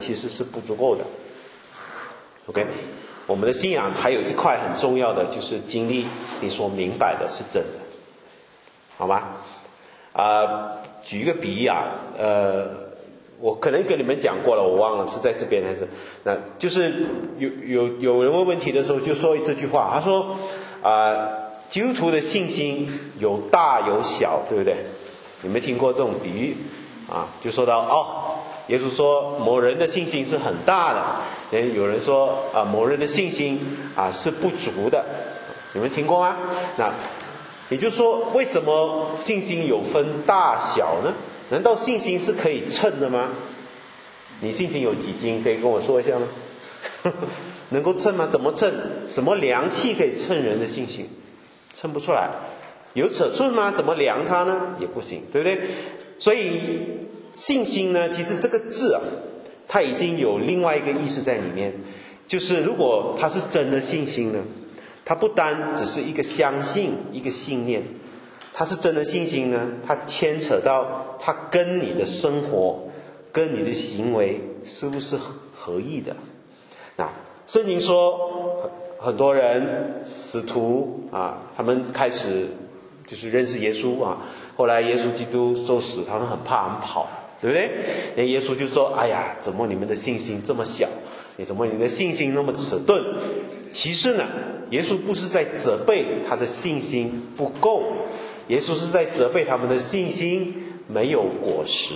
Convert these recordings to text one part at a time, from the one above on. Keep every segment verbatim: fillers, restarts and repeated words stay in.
其实是不足够的。 OK， 我们的信仰还有一块很重要的，就是经历你所明白的是真的，好吗？啊、呃，举一个比喻啊，呃，我可能跟你们讲过了，我忘了是在这边还是那，就是有有有人问问题的时候就说这句话，他说啊、呃，基督徒的信心有大有小，对不对？有没有听过这种比喻啊？就说到哦。 耶稣说某人的信心是很大的，有人说啊某人的信心啊是不足的，你们听过吗？那也就是说，为什么信心有分大小呢？难道信心是可以称的吗？你信心有几斤？可以跟我说一下吗？能够称吗？怎么称？什么量器可以称人的信心？称不出来。有尺寸吗？怎么量它呢？也不行，对不对？所以。 信心呢，其实这个字啊，它已经有另外一个意思在里面，就是如果它是真的信心呢，它不单只是一个相信、一个信念，它是真的信心呢，它牵扯到它跟你的生活、跟你的行为是不是合意的。那圣经说，很多人使徒啊，他们开始就是认识耶稣啊，后来耶稣基督受死，他们很怕，很跑。 对不对？那耶稣就说：“哎呀，怎么你们的信心这么小？你怎么你们的信心那么迟钝？”其实呢，耶稣不是在责备他的信心不够，耶稣是在责备他们的信心没有果实。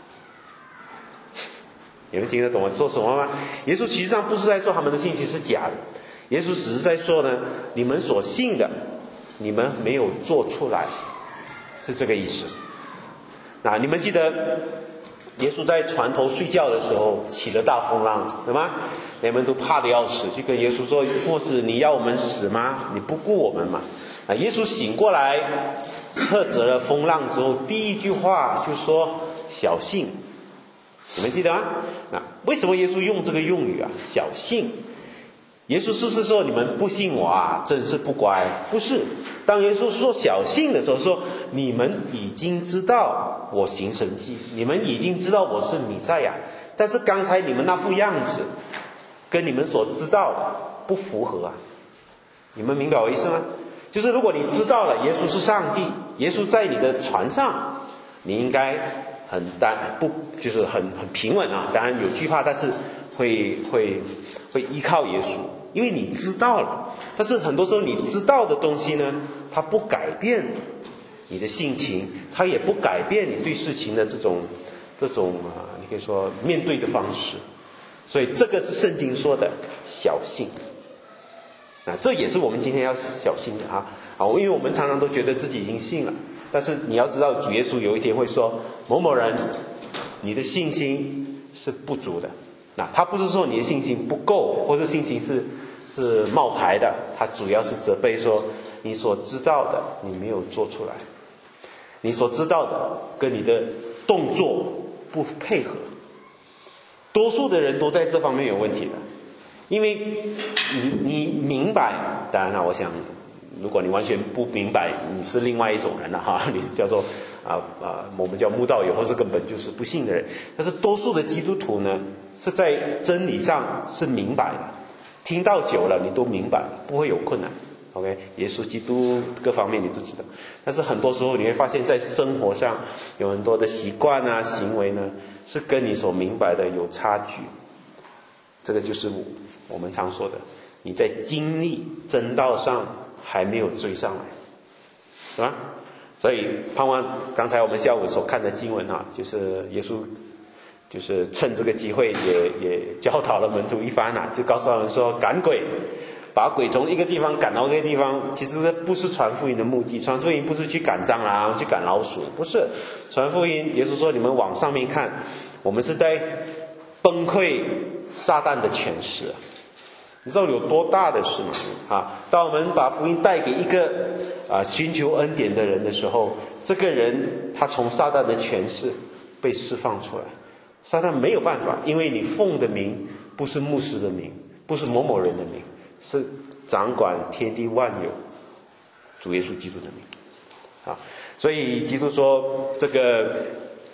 你们听得懂我说什么吗？耶稣其实上不是在说他们的信心是假的，耶稣只是在说呢，你们所信的，你们没有做出来，是这个意思。那你们记得？ 耶稣在船头睡觉的时候起了大风浪，对吗？人们都怕得要死，就跟耶稣说：“父子，你要我们死吗？你不顾我们嘛？”啊，耶稣醒过来，斥责了风浪之后，第一句话就说：“小信。”你们记得吗？那为什么耶稣用这个用语啊？小信。耶稣是不是说你们不信我啊？真是不乖？不是。当耶稣说小信的时候，说你们已经知道我行神迹，你们已经知道我是弥赛亚，但是刚才你们那副样子，跟你们所知道的不符合啊。你们明白我意思吗？就是如果你知道了耶稣是上帝，耶稣在你的船上，你应该很单不就是很很平稳啊。当然有惧怕，但是会会会依靠耶稣。因为你知道了，但是很多时候你知道的东西呢，它不改变你的性情，它也不改变你对事情的这种这种啊，你可以说面对的方式。所以这个是圣经说的小信啊，这也是我们今天要小心的啊啊！因为我们常常都觉得自己已经信了，但是你要知道，主耶稣有一天会说某某人，你的信心是不足的。那他不是说你的信心不够，或是信心是是冒牌的，他主要是责备说你所知道的你没有做出来，你所知道的跟你的动作不配合。多数的人都在这方面有问题的，因为你你明白，当然了，我想如果你完全不明白，你是另外一种人了哈，你是叫做啊啊，我们叫慕道友，或是根本就是不信的人。但是多数的基督徒呢，是在真理上是明白的，听到久了你都明白，不会有困难。OK， 耶稣基督各方面你都知道，但是很多时候你会发现在生活上有很多的习惯啊、行为呢，是跟你所明白的有差距。这个就是我们常说的，你在经历真道上还没有追上来，是吧？所以盼望刚才我们下午所看的经文啊，就是耶稣就是趁这个机会也也教导了门徒一番啊，就告诉他们说赶鬼。把鬼从一个地方赶到一个地方，其实不是传福音的目的。传福音不是去赶蟑螂、去赶老鼠，不是。传福音，耶稣说：“你们往上面看，我们是在崩溃撒旦的权势。”你知道有多大的事吗？啊，当我们把福音带给一个啊寻求恩典的人的时候，这个人他从撒旦的权势被释放出来。撒旦没有办法，因为你奉的名不是牧师的名，不是某某人的名。是掌管天地万有主耶稣基督的名啊，所以基督说这个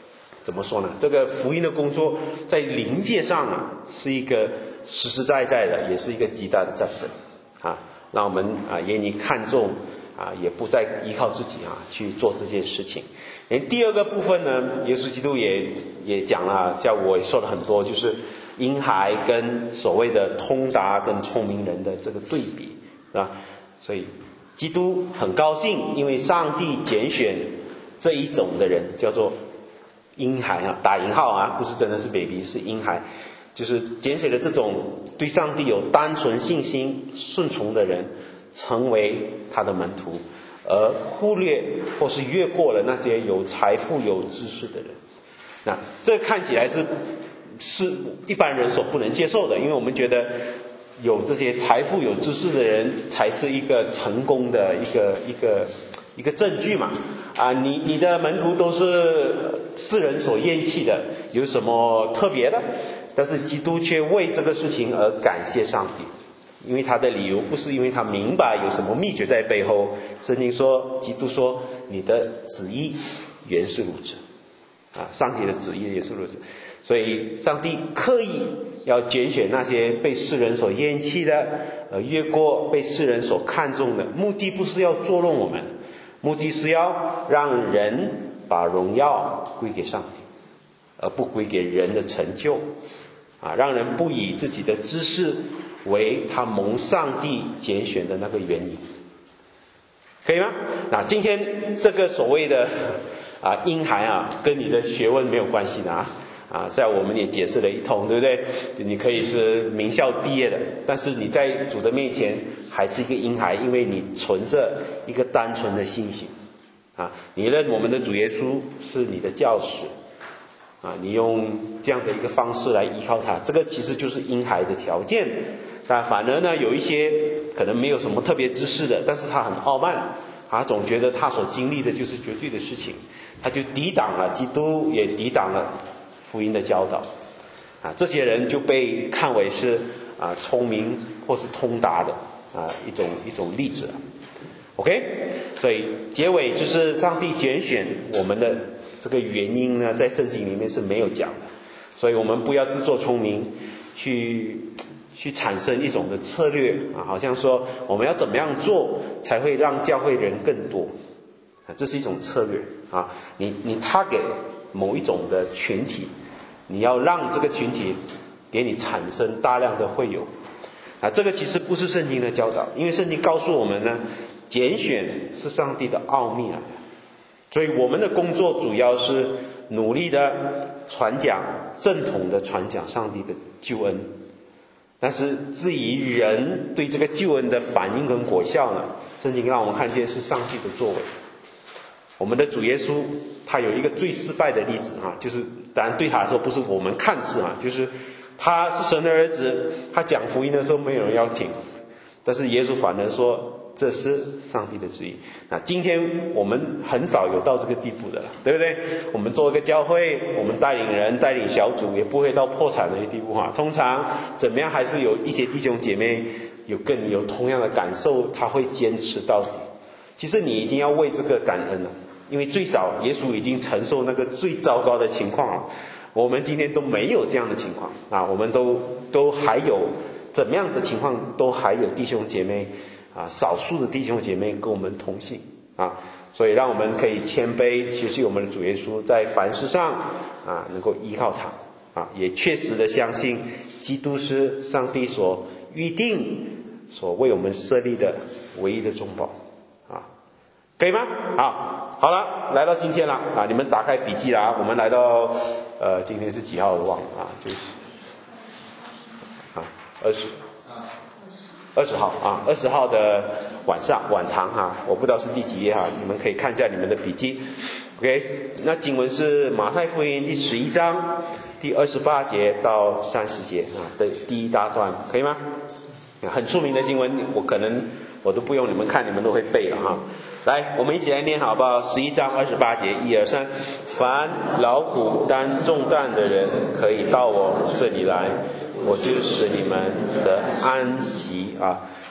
怎么说呢？这个福音的工作在灵界上啊，是一个实实在在的，也是一个极大的战争啊。让我们啊也你看重啊，也不再依靠自己啊去做这件事情。连第二个部分呢，耶稣基督也也讲了，像我也说了很多，就是婴孩跟所谓的通达跟聪明人的这个对比啊。所以基督很高兴，因为上帝拣选这一种的人，叫做婴孩啊，打引号啊，不是真的是 baby， 是婴孩，就是拣选了这种对上帝有单纯信心、顺从的人，成为他的门徒，而忽略或是越过了那些有财富、有知识的人。那这看起来是是一般人所不能接受的，因为我们觉得有这些财富、有知识的人才是一个成功的一个一个一个证据嘛。啊，你你的门徒都是世人所厌弃的，有什么特别的？但是基督却为这个事情而感谢上帝，因为他的理由不是因为他明白有什么秘诀在背后。圣经说，基督说，你的旨意原是如此啊，上帝的旨意也是如此。所以上帝刻意要拣选那些被世人所厌弃的，呃，越过被世人所看重的，目的不是要捉弄我们，目的是要让人把荣耀归给上帝，而不归给人的成就啊，让人不以自己的知识为他蒙上帝拣选的那个原因，可以吗？那今天这个所谓的啊婴孩啊，跟你的学问没有关系的啊。啊，虽然我们也解释了一通，对不对？你可以是名校毕业的，但是你在主的面前还是一个婴孩，因为你存着一个单纯的信心啊。你认我们的主耶稣是你的教师啊，你用这样的一个方式来依靠他，这个其实就是婴孩的条件。但反而呢，有一些可能没有什么特别知识的，但是他很傲慢，他总觉得他所经历的就是绝对的事情，他就抵挡了基督，也抵挡了福音的教导啊，这些人就被看为是啊聪明或是通达的啊一种一种例子。OK， 所以结尾就是上帝拣选我们的这个原因呢，在圣经里面是没有讲的，所以我们不要自作聪明，去去产生一种的策略啊，好像说我们要怎么样做才会让教会人更多啊，这是一种策略啊，你你 target某一种的群体，你要让这个群体给你产生大量的会友啊，这个其实不是圣经的教导，因为圣经告诉我们呢，拣选是上帝的奥秘来的，所以我们的工作主要是努力的传讲正统的传讲上帝的救恩，但是至于人对这个救恩的反应跟果效呢，圣经让我们看见是上帝的作为。我们的主耶稣他有一个最失败的例子啊，就是当然对他来说不是我们看似啊，就是他是神的儿子，他讲福音的时候没有人要听，但是耶稣反而说这是上帝的旨意。那今天我们很少有到这个地步的了，对不对？我们做一个教会，我们带领人带领小组也不会到破产的地步啊，通常怎么样还是有一些弟兄姐妹有跟你有同样的感受，他会坚持到底。其实你已经要为这个感恩了，因为最少耶稣已经承受那个最糟糕的情况了，我们今天都没有这样的情况啊，我们都都还有怎么样的情况，都还有弟兄姐妹啊，少数的弟兄姐妹跟我们同行啊，所以让我们可以谦卑学习我们的主耶稣，在凡事上啊能够依靠他啊，也确实的相信基督是上帝所预定、所为我们设立的唯一的中保。可以吗？好，好了，来到今天了啊！你们打开笔记了啊！我们来到呃，今天是几号我忘了啊？就是啊，二十，二十号啊，二十号的晚上晚堂哈、啊，我不知道是第几页哈、啊，你们可以看一下你们的笔记。OK， 那经文是马太福音第十一章第二十八节到三十节啊的第一大段，可以吗？很出名的经文，我可能我都不用你们看，你们都会背了哈。来，我们一起来念好不好？十一章二十八节，一二三。凡劳苦担重担的人，可以到我这里来，我就使你们的安息啊。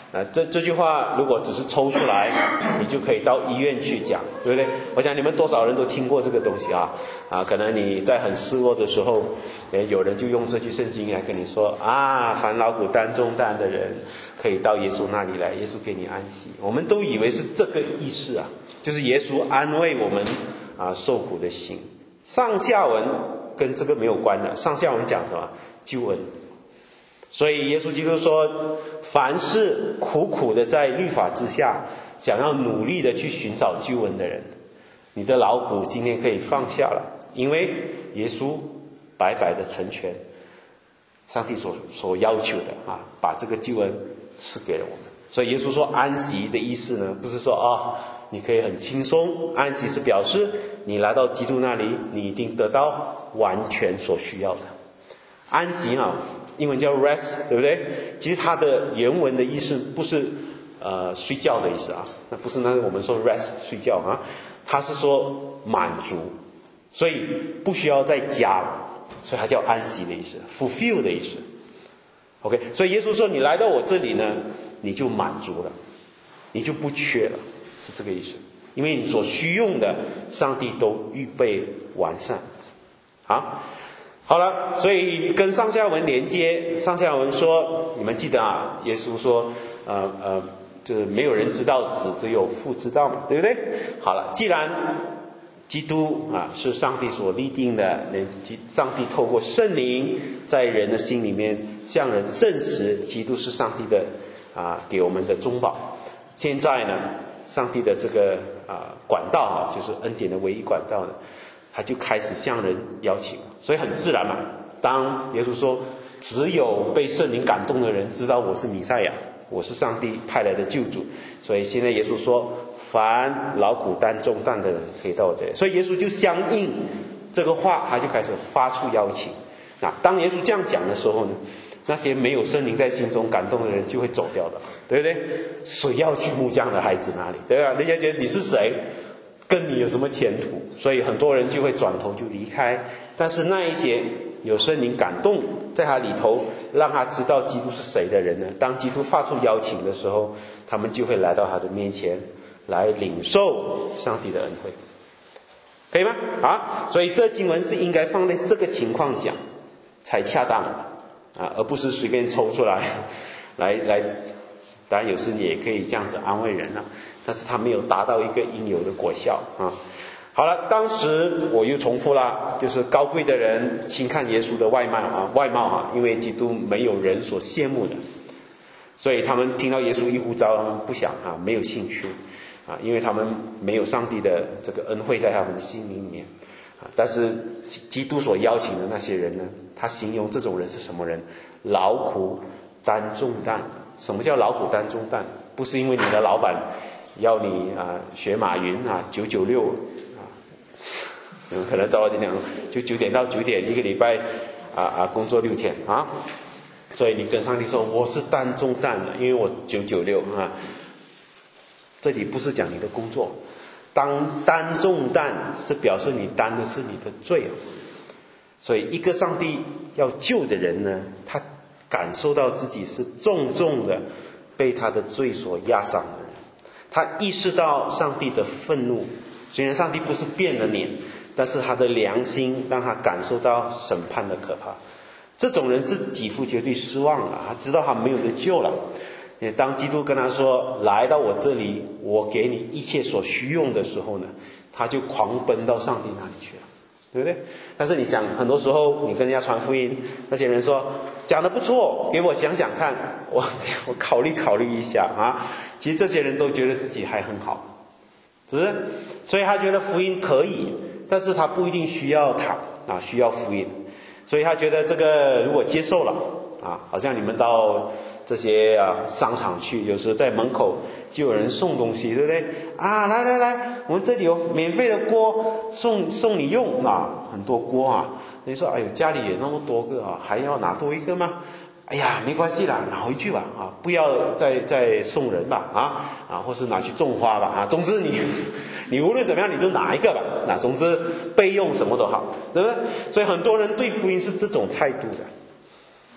啊，这这句话如果只是抽出来，你就可以到医院去讲，对不对？我想你们多少人都听过这个东西啊啊，可能你在很失落的时候，有人就用这句圣经来跟你说啊，凡劳苦担重担的人，可以到耶稣那里来，耶稣给你安息。我们都以为是这个意思啊，就是耶稣安慰我们啊受苦的心。上下文跟这个没有关的，上下文讲什么？救恩。所以耶稣基督说，凡是苦苦的在律法之下，想要努力的去寻找救恩的人，你的劳苦今天可以放下了，因为耶稣白白的成全上帝所所要求的啊，把这个救恩赐给了我们。所以耶稣说安息的意思呢，不是说啊你可以很轻松，安息是表示你来到基督那里，你一定得到完全所需要的。安息啊，英文叫 rest， 对不对？其实它的原文的意思不是呃睡觉的意思啊，那不是那我们说 rest 睡觉啊，它是说满足，所以不需要再加了，所以它叫安息的意思 ，fulfill 的意思。OK， 所以耶稣说你来到我这里呢，你就满足了，你就不缺了，是这个意思。因为你所需用的，上帝都预备完善。好。好了，所以跟上下文连接，上下文说，你们记得啊，耶稣说，呃呃，就是没有人知道子，只有父知道嘛，对不对？好了，既然基督啊是上帝所立定的，上帝透过圣灵在人的心里面向人证实基督是上帝的啊给我们的中保。现在呢，上帝的这个啊管道啊，就是恩典的唯一管道呢，他就开始向人邀请，所以很自然嘛。当耶稣说只有被圣灵感动的人知道我是弥赛亚，我是上帝派来的救主，所以现在耶稣说凡劳苦担重担的人可以到我这里，所以耶稣就相应这个话，他就开始发出邀请。那当耶稣这样讲的时候呢，那些没有圣灵在心中感动的人就会走掉的，对不对？谁要去木匠的孩子那里，对吧？人家觉得你是谁，跟你有什么前途，所以很多人就会转头就离开。但是那一些有圣灵感动在他里头让他知道基督是谁的人呢，当基督发出邀请的时候，他们就会来到他的面前来领受上帝的恩惠，可以吗？啊，所以这经文是应该放在这个情况讲才恰当啊，而不是随便抽出来来来。当然有时你也可以这样子安慰人啊，但是他没有达到一个应有的果效啊。好了，当时我又重复了，就是高贵的人轻看耶稣的外貌啊，外貌啊，因为基督没有人所羡慕的，所以他们听到耶稣一呼召，他们不想啊，没有兴趣啊，因为他们没有上帝的这个恩惠在他们的心里面啊。但是基督所邀请的那些人呢，他形容这种人是什么人？劳苦担重担。什么叫劳苦担重担？不是因为你的老板要你啊学马云啊九九六啊，嗯，可能照我讲就九点到九点一个礼拜啊啊工作六天啊，所以你跟上帝说我是担重担的，因为我九九六啊。这里不是讲你的工作，当担重担是表示你担的是你的罪啊。所以一个上帝要救的人呢，他感受到自己是重重的被他的罪所压伤的人，他意识到上帝的愤怒，虽然上帝不是变了脸，但是他的良心让他感受到审判的可怕。这种人是几乎绝对失望了，他知道他没有得救了。当基督跟他说来到我这里，我给你一切所需用的时候呢，他就狂奔到上帝那里去了，对不对？但是你想，很多时候你跟人家传福音，那些人说讲得不错，给我想想看，我我考虑考虑一下啊。其实这些人都觉得自己还很好，是不是？所以他觉得福音可以，但是他不一定需要他啊，需要福音。所以他觉得这个如果接受了啊，好像你们到这些啊商场去，有时在门口就有人送东西，对不对？啊，来来来，我们这里有免费的锅送送你用啊，很多锅啊。你说哎呦，家里也那么多个啊，还要拿多一个吗？哎呀，没关系啦，拿回去吧啊，不要再再送人吧啊啊，或是拿去种花吧啊。总之你你无论怎么样，你就拿一个吧。那总之备用什么都好，对不对？所以很多人对福音是这种态度的。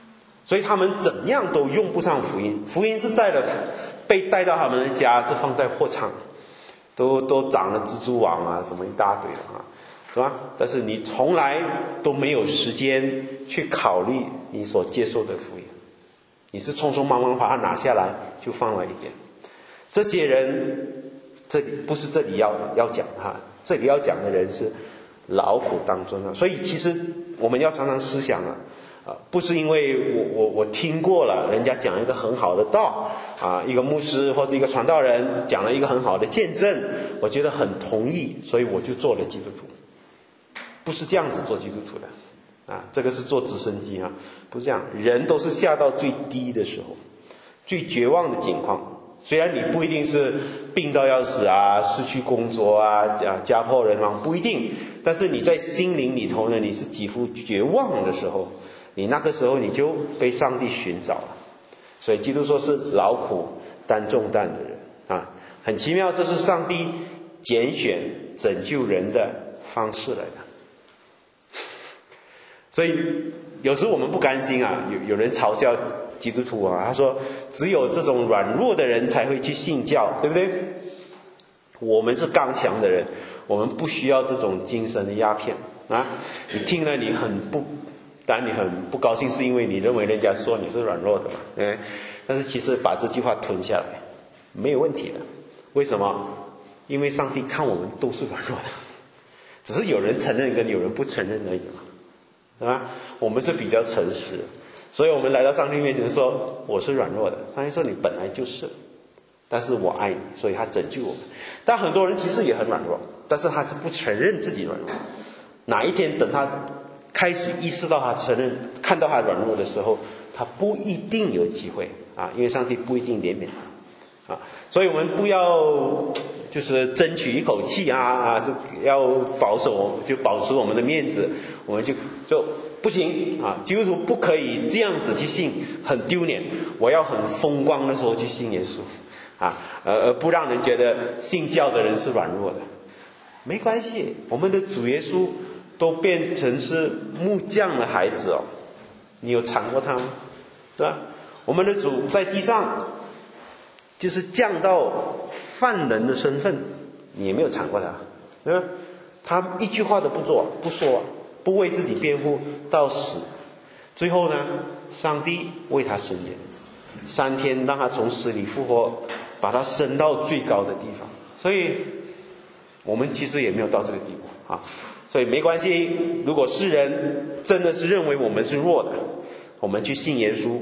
所以他们怎样都用不上福音。福音是在了被带到他们的家，是放在货场，都都长了蜘蛛网啊，什么一大堆的啊，是吧？但是你从来都没有时间去考虑你所接受的福音，你是匆匆忙忙把它拿下来就放了一边。这些人，这里不是这里要要讲哈，这里要讲的人是劳苦当中啊。所以其实我们要常常思想啊，啊，不是因为我我我听过了人家讲一个很好的道啊，一个牧师或者一个传道人讲了一个很好的见证，我觉得很同意，所以我就做了基督徒。不是这样子做基督徒的啊，这个是做直升机啊，不是这样。人都是下到最低的时候，最绝望的境况。虽然你不一定是病到要死啊，失去工作啊，啊家破人亡，不一定。但是你在心灵里头呢，你是几乎绝望的时候，你那个时候你就被上帝寻找了。所以基督说是劳苦担重担的人啊，很奇妙，这是上帝拣选拯救人的方式来的。所以有时候我们不甘心啊，有有人嘲笑基督徒啊，他说只有这种软弱的人才会去信教，对不对？我们是刚强的人，我们不需要这种精神的鸦片啊！你听了你很不，当然你很不高兴，是因为你认为人家说你是软弱的嘛，嗯，但是其实把这句话吞下来没有问题的。为什么？因为上帝看我们都是软弱的，只是有人承认跟有人不承认而已嘛，对吧？我们是比较诚实，所以我们来到上帝面前说我是软弱的，上帝说你本来就是，但是我爱你，所以他拯救我们。但很多人其实也很软弱，但是他是不承认自己软弱。哪一天等他开始意识到他承认，看到他软弱的时候，他不一定有机会啊，因为上帝不一定怜悯他啊。所以我们不要就是争取一口气啊啊，是要保守，就保持我们的面子，我们就就不行啊！基督徒不可以这样子去信，很丢脸。我要很风光的时候去信耶稣啊，而不让人觉得信教的人是软弱的。没关系，我们的主耶稣都变成是木匠的孩子哦，你有尝过他吗？对吧？我们的主在地上就是降到犯人的身份，你也没有尝过他，对吧？他一句话都不做不说，不为自己辩护到死，最后呢，上帝为他伸冤，三天让他从死里复活，把他升到最高的地方。所以我们其实也没有到这个地步啊，所以没关系。如果世人真的是认为我们是弱的，我们去信耶稣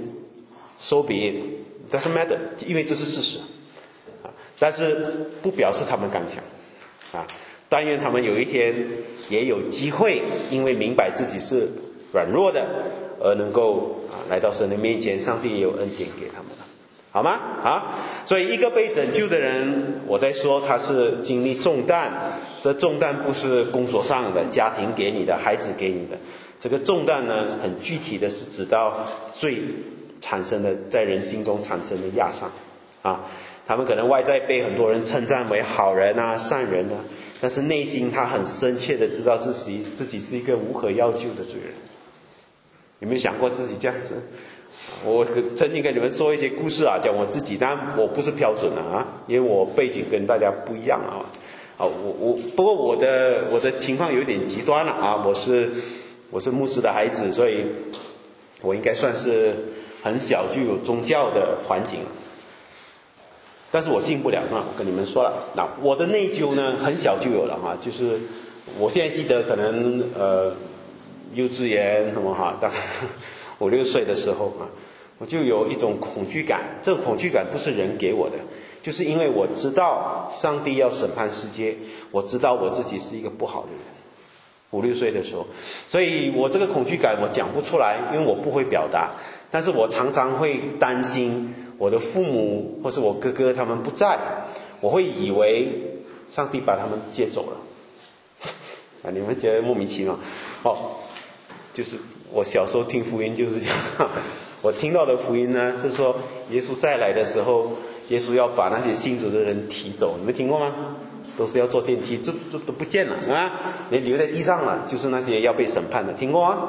so be it, doesn't matter， 因为这是事实啊。但是不表示他们刚强啊。但愿他们有一天也有机会，因为明白自己是软弱的，而能够啊来到神的面前，上帝也有恩典给他们了，好吗？好，所以一个被拯救的人，我在说他是经历重担，这重担不是工作上的、家庭给你的、孩子给你的，这个重担呢，很具体的是指到罪产生的，在人心中产生的压伤啊。他们可能外在被很多人称赞为好人啊、善人啊，但是内心他很深切的知道自己自己是一个无可药救的罪人。有没有想过自己这样子？我曾经跟你们说一些故事啊，讲我自己，当然我不是标准的啊，因为我背景跟大家不一样啊。啊，我我不过我的我的情况有点极端了啊，我是我是牧师的孩子，所以我应该算是很小就有宗教的环境。但是我信不了是吧？我跟你们说了，那我的内疚呢，很小就有了哈，就是我现在记得可能呃幼稚园什么哈，大概五六岁的时候啊，我就有一种恐惧感。这个恐惧感不是人给我的，就是因为我知道上帝要审判世界，我知道我自己是一个不好的人。五六岁的时候，所以我这个恐惧感我讲不出来，因为我不会表达，但是我常常会担心我的父母或是我哥哥他们不在，我会以为上帝把他们接走了啊！你们觉得莫名其妙哦？就是我小时候听福音就是这样，我听到的福音呢是说耶稣再来的时候，耶稣要把那些信主的人提走，你们听过吗？都是要坐电梯，这这都不见了啊，连留在地上了，就是那些要被审判的，听过啊？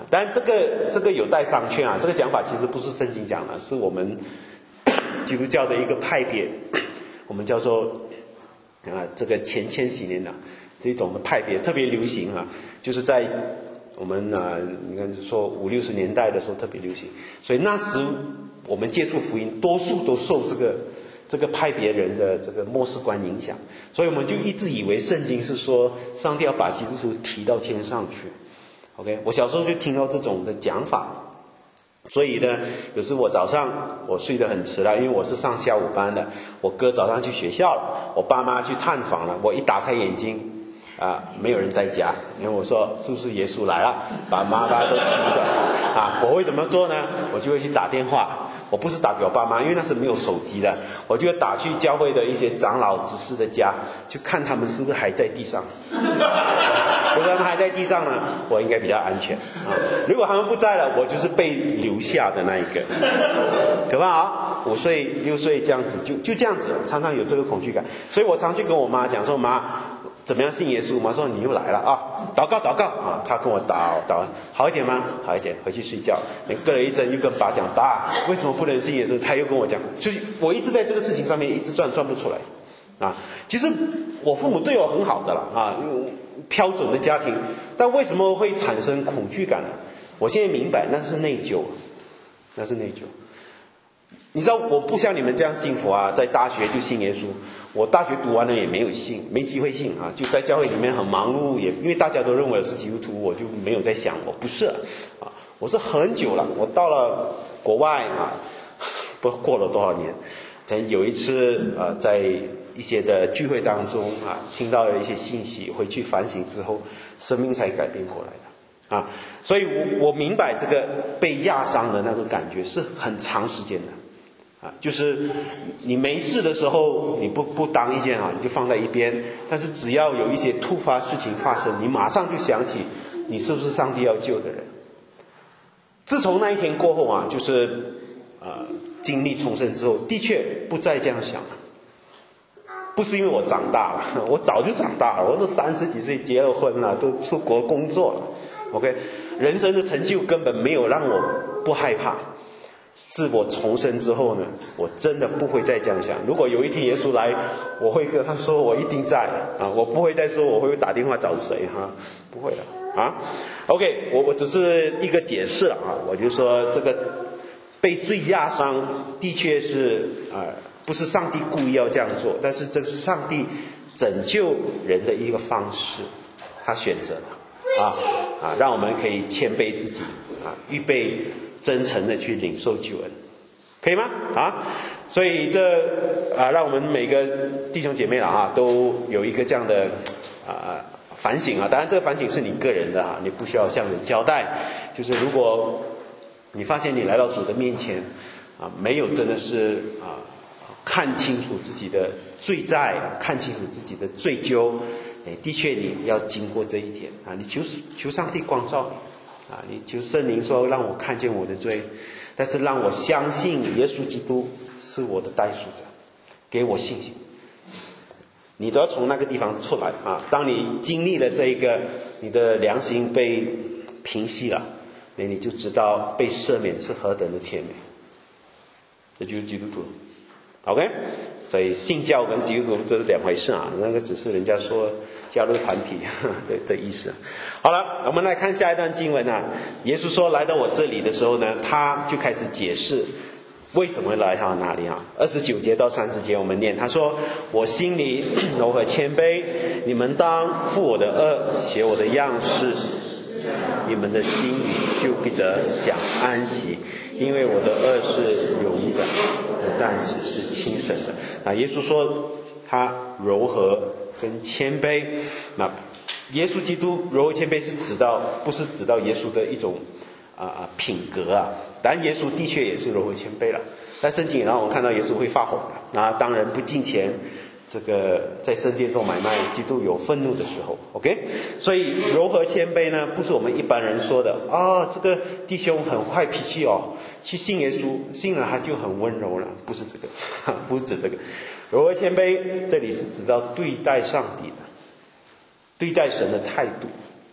当然这个这个有待商榷啊，这个讲法其实不是圣经讲的，是我们基督教的一个派别，我们叫做啊这个前千禧年的、啊、这种的派别特别流行啊，就是在我们啊你看说五六十年代的时候特别流行，所以那时我们接触福音多数都受这个这个派别人的这个末世观影响，所以我们就一直以为圣经是说上帝要把基督徒提到天上去。OK， 我小时候就听到这种的讲法，所以呢，有时我早上我睡得很迟了，因为我是上下午班的，我哥早上去学校了，我爸妈去探访了，我一打开眼睛啊，没有人在家，因为我说是不是耶稣来了，把妈妈都踢着啊？我会怎么做呢？我就会去打电话，我不是打给我爸妈，因为那时没有手机的，我就打去教会的一些长老执事的家，去看他们是不是还在地上。如果他们还在地上呢，我应该比较安全啊。如果他们不在了，我就是被留下的那一个，可怕啊！五岁六岁这样子，就就这样子，常常有这个恐惧感，所以我常去跟我妈讲说，妈，怎么样信耶稣？我妈说你又来了啊，祷告祷告啊，她跟我祷祷，好一点吗？好一点，回去睡觉。隔了一阵又跟爸讲，爸，为什么不能信耶稣？他又跟我讲，就是我一直在这个事情上面一直转转不出来啊。其实我父母对我很好的了啊，标准的家庭，但为什么会产生恐惧感呢？我现在明白，那是内疚，那是内疚。你知道我不像你们这样幸福啊，在大学就信耶稣。我大学读完了也没有信，没机会信啊，就在教会里面很忙碌，也因为大家都认为我是基督徒，我就没有在想我不是啊。我是很久了，我到了国外啊，不过了多少年，曾有一次啊，在一些的聚会当中啊，听到了一些信息，回去反省之后，生命才改变过来的啊。所以我我明白这个被压伤的那个感觉是很长时间的。啊，就是你没事的时候，你不不当一件啊，你就放在一边。但是只要有一些突发事情发生，你马上就想起你是不是上帝要救的人。自从那一天过后啊，就是呃经历重生之后，的确不再这样想了。不是因为我长大了，我早就长大了，我都三十几岁结了婚了，都出国工作了。OK， 人生的成就根本没有让我不害怕。是我重生之后呢，我真的不会再这样想。如果有一天耶稣来，我会跟他说我一定在啊，我不会再说我会打电话找谁哈、啊，不会的啊。OK， 我我只是一个解释啊，我就说这个被罪压伤的确是啊，不是上帝故意要这样做，但是这是上帝拯救人的一个方式，他选择了啊啊，让我们可以谦卑自己啊，预备真诚的去领受救恩，可以吗？啊，所以这啊，让我们每个弟兄姐妹了啊，都有一个这样的啊反省啊。当然，这个反省是你个人的啊，你不需要向人交代。就是如果你发现你来到主的面前啊，没有真的是啊看清楚自己的罪债，看清楚自己的罪疚，哎，的确你要经过这一点啊，你求求上帝光照你。啊，你求圣灵说让我看见我的罪，但是让我相信耶稣基督是我的代赎者，给我信心。你都要从那个地方出来啊！当你经历了这一个，你的良心被平息了，那你就知道被赦免是何等的甜美。这就是基督徒 ，OK？ 所以信教跟基督徒这是两回事啊，那个只是人家说加入团体的的意思。好了，我们来看下一段经文啊。耶稣说来到我这里的时候呢，他就开始解释为什么来到哪里啊。二十九节到三十节我们念，他说我心里柔和谦卑，你们当负我的恶，学我的样式，你们的心里就必得享安息，因为我的恶是容易的，但是是轻省的。啊，耶稣说他柔和跟谦卑，那耶稣基督柔和谦卑是指到不是指到耶稣的一种啊啊品格啊，当然耶稣的确也是柔和谦卑了，但圣经也让我们看到耶稣会发火的，那当然不敬钱，这个在圣殿做买卖，基督有愤怒的时候 ，OK？ 所以柔和谦卑呢，不是我们一般人说的啊、哦，这个弟兄很坏脾气哦，去信耶稣，信了他就很温柔了，不是这个，不是指这个。柔和谦卑这里是指到对待上帝的，对待神的态度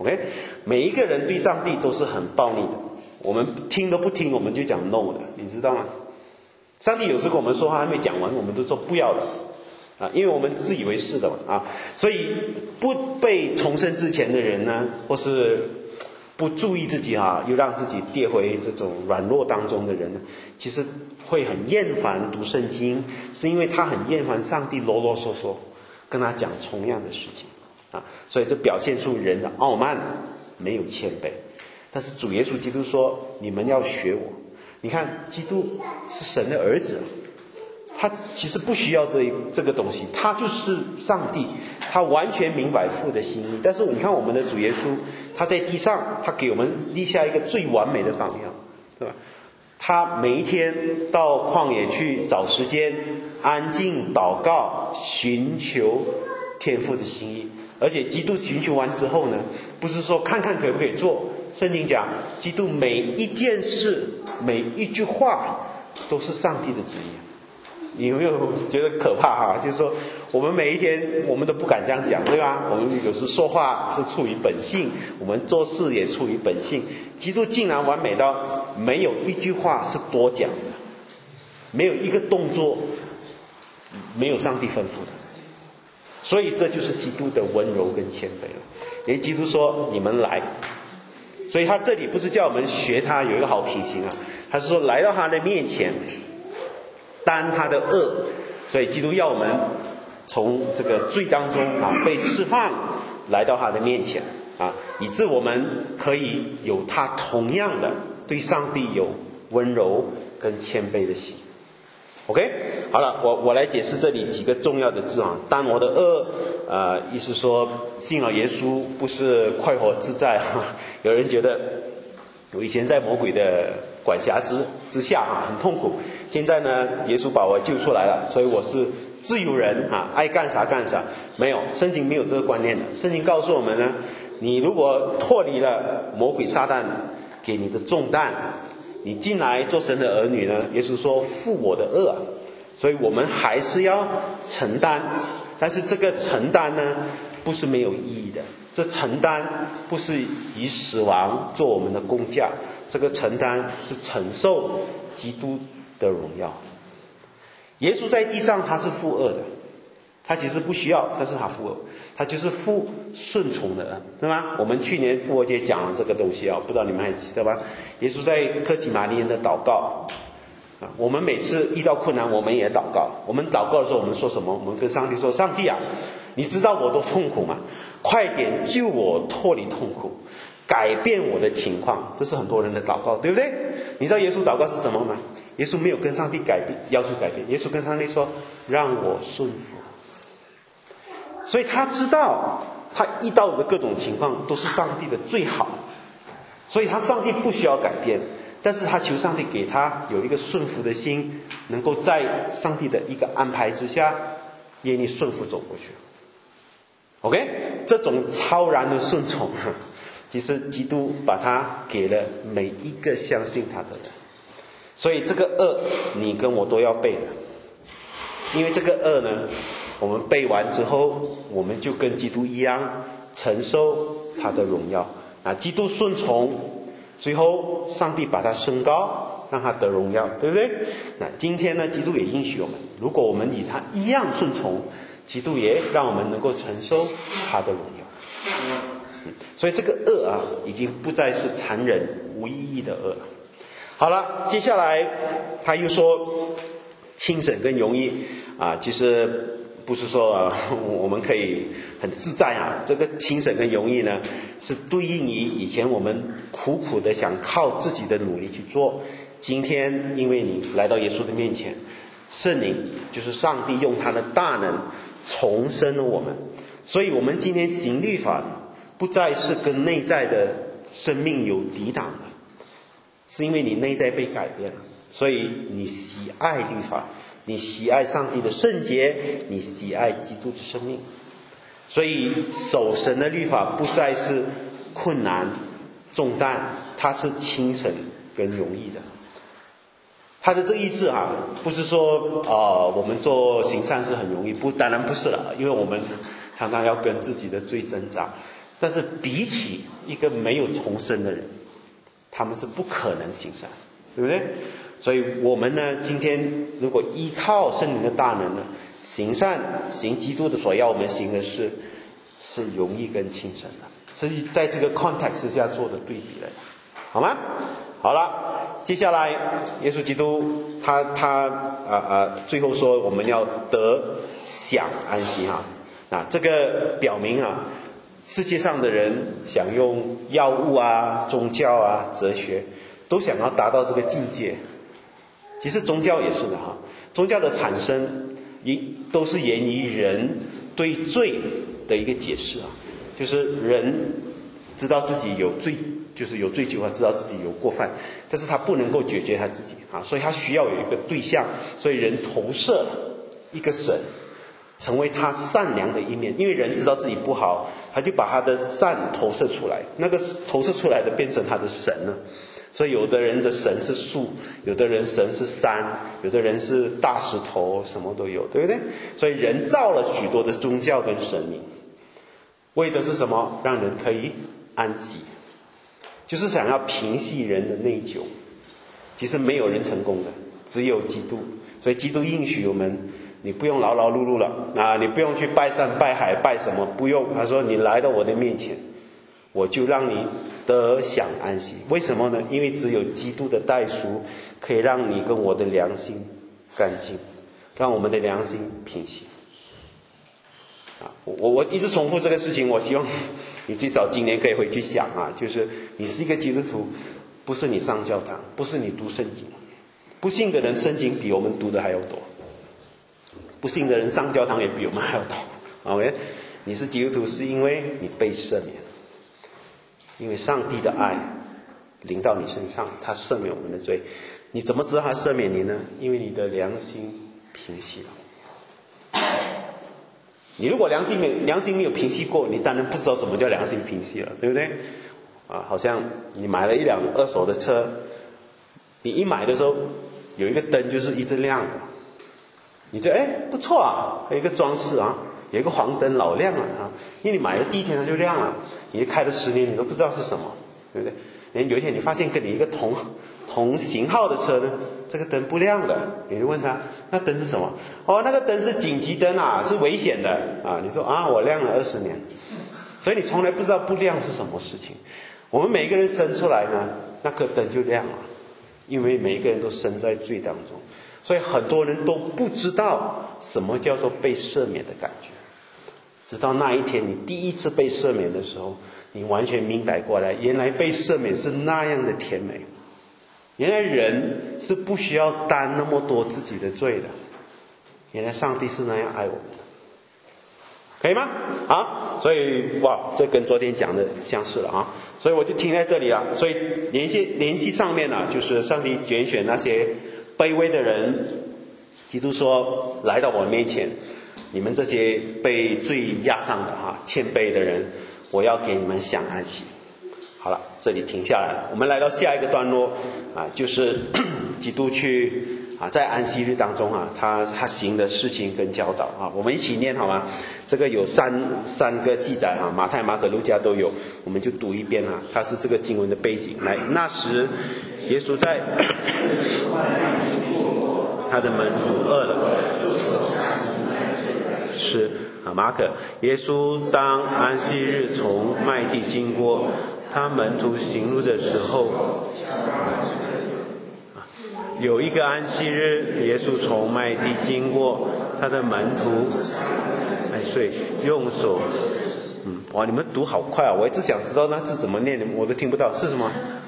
OK， 每一个人对上帝都是很暴力的，我们听都不听，我们就讲 no 的，你知道吗？上帝有时跟我们说话还没讲完，我们都说不要的啊，因为我们自以为是的嘛啊，所以不被重生之前的人呢，或是不注意自己啊，又让自己跌回这种软弱当中的人呢，其实会很厌烦读圣经，是因为他很厌烦上帝啰啰嗦嗦跟他讲同样的事情啊，所以这表现出人的傲慢，没有谦卑。但是主耶稣基督说，你们要学我。你看，基督是神的儿子，他其实不需要这这个东西，他就是上帝，他完全明白父的心意。但是你看我们的主耶稣，他在地上，他给我们立下一个最完美的榜样，对吧？他每一天到旷野去找时间，安静祷告，寻求天父的心意。而且基督寻求完之后呢，不是说看看可不可以做，圣经讲基督每一件事每一句话都是上帝的旨意。你有没有觉得可怕哈？就是说我们每一天我们都不敢这样讲，对吧？我们有时说话是出于本性，我们做事也出于本性。基督竟然完美到没有一句话是多讲的，没有一个动作没有上帝吩咐的。所以这就是基督的温柔跟谦卑了。因为基督说你们来，所以他这里不是叫我们学他有一个好品行啊，他是说来到他的面前担他的恶。所以基督要我们从这个罪当中啊被释放，来到他的面前啊，以致我们可以有他同样的对上帝有温柔跟谦卑的心。OK， 好了，我我来解释这里几个重要的字啊。担我的恶，呃，意思说信了耶稣不是快活自在哈。有人觉得我以前在魔鬼的管辖之之下啊，很痛苦。现在呢，耶稣把我救出来了，所以我是自由人啊，爱干啥干啥。没有，圣经没有这个观念的。圣经告诉我们呢，你如果脱离了魔鬼撒旦给你的重担，你进来做神的儿女呢，耶稣说负我的恶，所以我们还是要承担。但是这个承担呢，不是没有意义的，这承担不是以死亡做我们的工价，这个承担是承受基督的荣耀。耶稣在地上他是负恶的，他其实不需要，但是他负恶，他就是负顺从的人，对吗？我们去年复活节讲了这个东西啊，不知道你们还记得吧？耶稣在客西马尼园的祷告啊，我们每次遇到困难，我们也祷告。我们祷告的时候，我们说什么？我们跟上帝说：“上帝啊，你知道我多痛苦吗？快点救我脱离痛苦，改变我的情况。”这是很多人的祷告，对不对？你知道耶稣祷告是什么吗？耶稣没有跟上帝改变，要求改变。耶稣跟上帝说：“让我顺服。”所以他知道他遇到的各种情况都是上帝的最好，所以他上帝不需要改变，但是他求上帝给他有一个顺服的心，能够在上帝的一个安排之下愿意顺服走过去。 OK， 这种超然的顺从，其实基督把它给了每一个相信他的人。所以这个恶你跟我都要背的，因为这个恶呢，我们背完之后，我们就跟基督一样承受他的荣耀啊！基督顺从，最后上帝把他升高，让他得荣耀，对不对？那今天呢，基督也应许我们，如果我们与他一样顺从，基督也让我们能够承受他的荣耀。嗯，所以这个恶啊，已经不再是残忍无意义的恶了。好了，接下来他又说轻省跟容易啊，其实不是说、啊、我们可以很自在啊，这个轻省跟容易呢，是对应于以前我们苦苦的想靠自己的努力去做，今天因为你来到耶稣的面前，圣灵就是上帝用他的大能重生了我们，所以我们今天行律法不再是跟内在的生命有抵挡了，是因为你内在被改变了，所以你喜爱律法，你喜爱上帝的圣洁，你喜爱基督的生命，所以守神的律法不再是困难重担，它是轻省跟容易的。他的这个意思啊，不是说啊、呃、我们做行善是很容易，不，当然不是了，因为我们常常要跟自己的罪挣扎。 但是比起一个没有重生的人，他们是不可能行善，对不对？所以我们呢，今天如果依靠圣灵的大能呢，行善行基督的所要我们行的事，是容易跟轻省的。所以在这个 context 下做的对比了，好吗？好了，接下来耶稣基督他他啊啊最后说我们要得享安息啊，啊这个表明啊，世界上的人想用药物啊、宗教啊、哲学，都想要达到这个境界。其实宗教也是的哈，宗教的产生一都是源于人对罪的一个解释啊，就是人知道自己有罪，就是有罪疚啊，知道自己有过犯，但是他不能够解决他自己啊，所以他需要有一个对象，所以人投射一个神，成为他善良的一面，因为人知道自己不好，他就把他的善投射出来，那个投射出来的变成他的神了。所以有的人的神是树，有的人神是山，有的人是大石头，什么都有，对不对？所以人造了许多的宗教跟神明，为的是什么？让人可以安息，就是想要平息人的内疚。其实没有人成功的，只有基督。所以基督应许我们，你不用劳劳碌碌了啊，你不用去拜山拜海拜什么，不用。他说你来到我的面前，我就让你得享安息。为什么呢？因为只有基督的代赎可以让你跟我的良心干净，让我们的良心平息。啊，我我一直重复这个事情，我希望你最少今年可以回去想啊，就是你是一个基督徒，不是你上教堂，不是你读圣经。不信的人圣经比我们读的还要多，不信的人上教堂也比我们还要多。OK， 你是基督徒是因为你被赦免，因为上帝的爱临到你身上，他赦免我们的罪。你怎么知道他赦免你呢？因为你的良心平息了。你如果良心没良心没有平息过，你当然不知道什么叫良心平息了，对不对？啊，好像你买了一辆二手的车，你一买的时候有一个灯就是一直亮的，你觉得哎不错啊，还有一个装饰啊，有一个黄灯老亮了啊，因为你买的第一天它就亮了，你开了十年你都不知道是什么，对不对？连有一天你发现跟你一个同同型号的车呢，这个灯不亮的，你就问他那灯是什么？哦，那个灯是紧急灯啊，是危险的啊。你说啊，我亮了二十年，所以你从来不知道不亮是什么事情。我们每一个人生出来呢，那颗灯就亮了，因为每一个人都生在罪当中，所以很多人都不知道什么叫做被赦免的感觉。直到那一天你第一次被赦免的时候，你完全明白过来，原来被赦免是那样的甜美，原来人是不需要担那么多自己的罪的，原来上帝是那样爱我们的，可以吗？好，所以哇，这跟昨天讲的相似了啊，所以我就停在这里了。所以联系联系上面呢，就是上帝拣选那些卑微的人，基督说来到我面前，你们这些被罪压上的哈谦卑的人，我要给你们享安息。好了，这里停下来了，我们来到下一个段落啊，就是基督去啊在安息日当中啊，他他行的事情跟教导啊，我们一起念好吗？这个有三三个记载啊，马太、马可、路加都有，我们就读一遍啊，它是这个经文的背景。来，那时耶稣在他的门徒饿了，是啊，马可，耶稣当安息日从麦地经过，他门徒行路的时候，有一个安息日，耶稣从麦地经过，他的门徒哎，所以用手，嗯，哇，你们读好快啊！我一直想知道那字怎么念，我都听不到，是什么？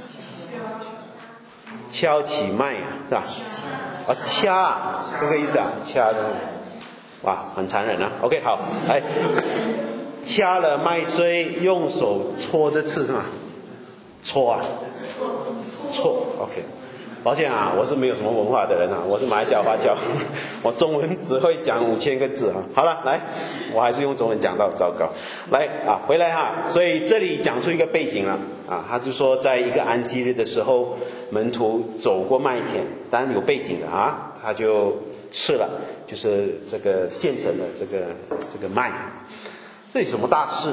敲起麦啊，是吧？啊，掐啊，这个意思啊，掐的，哇，很残忍啊。OK， 好，来。掐了麦穗，用手搓着吃是吗？搓啊，搓 ，OK。抱歉啊，我是没有什么文化的人啊，我是马来西亚华侨，我中文只会讲五千个字啊。好了，来，我还是用中文讲到，糟糕。来啊，回来哈。所以这里讲出一个背景了啊，他就说，在一个安息日的时候，门徒走过麦田，当然有背景的啊，他就吃了，就是这个现成的这个这个麦。这有什么大事呢？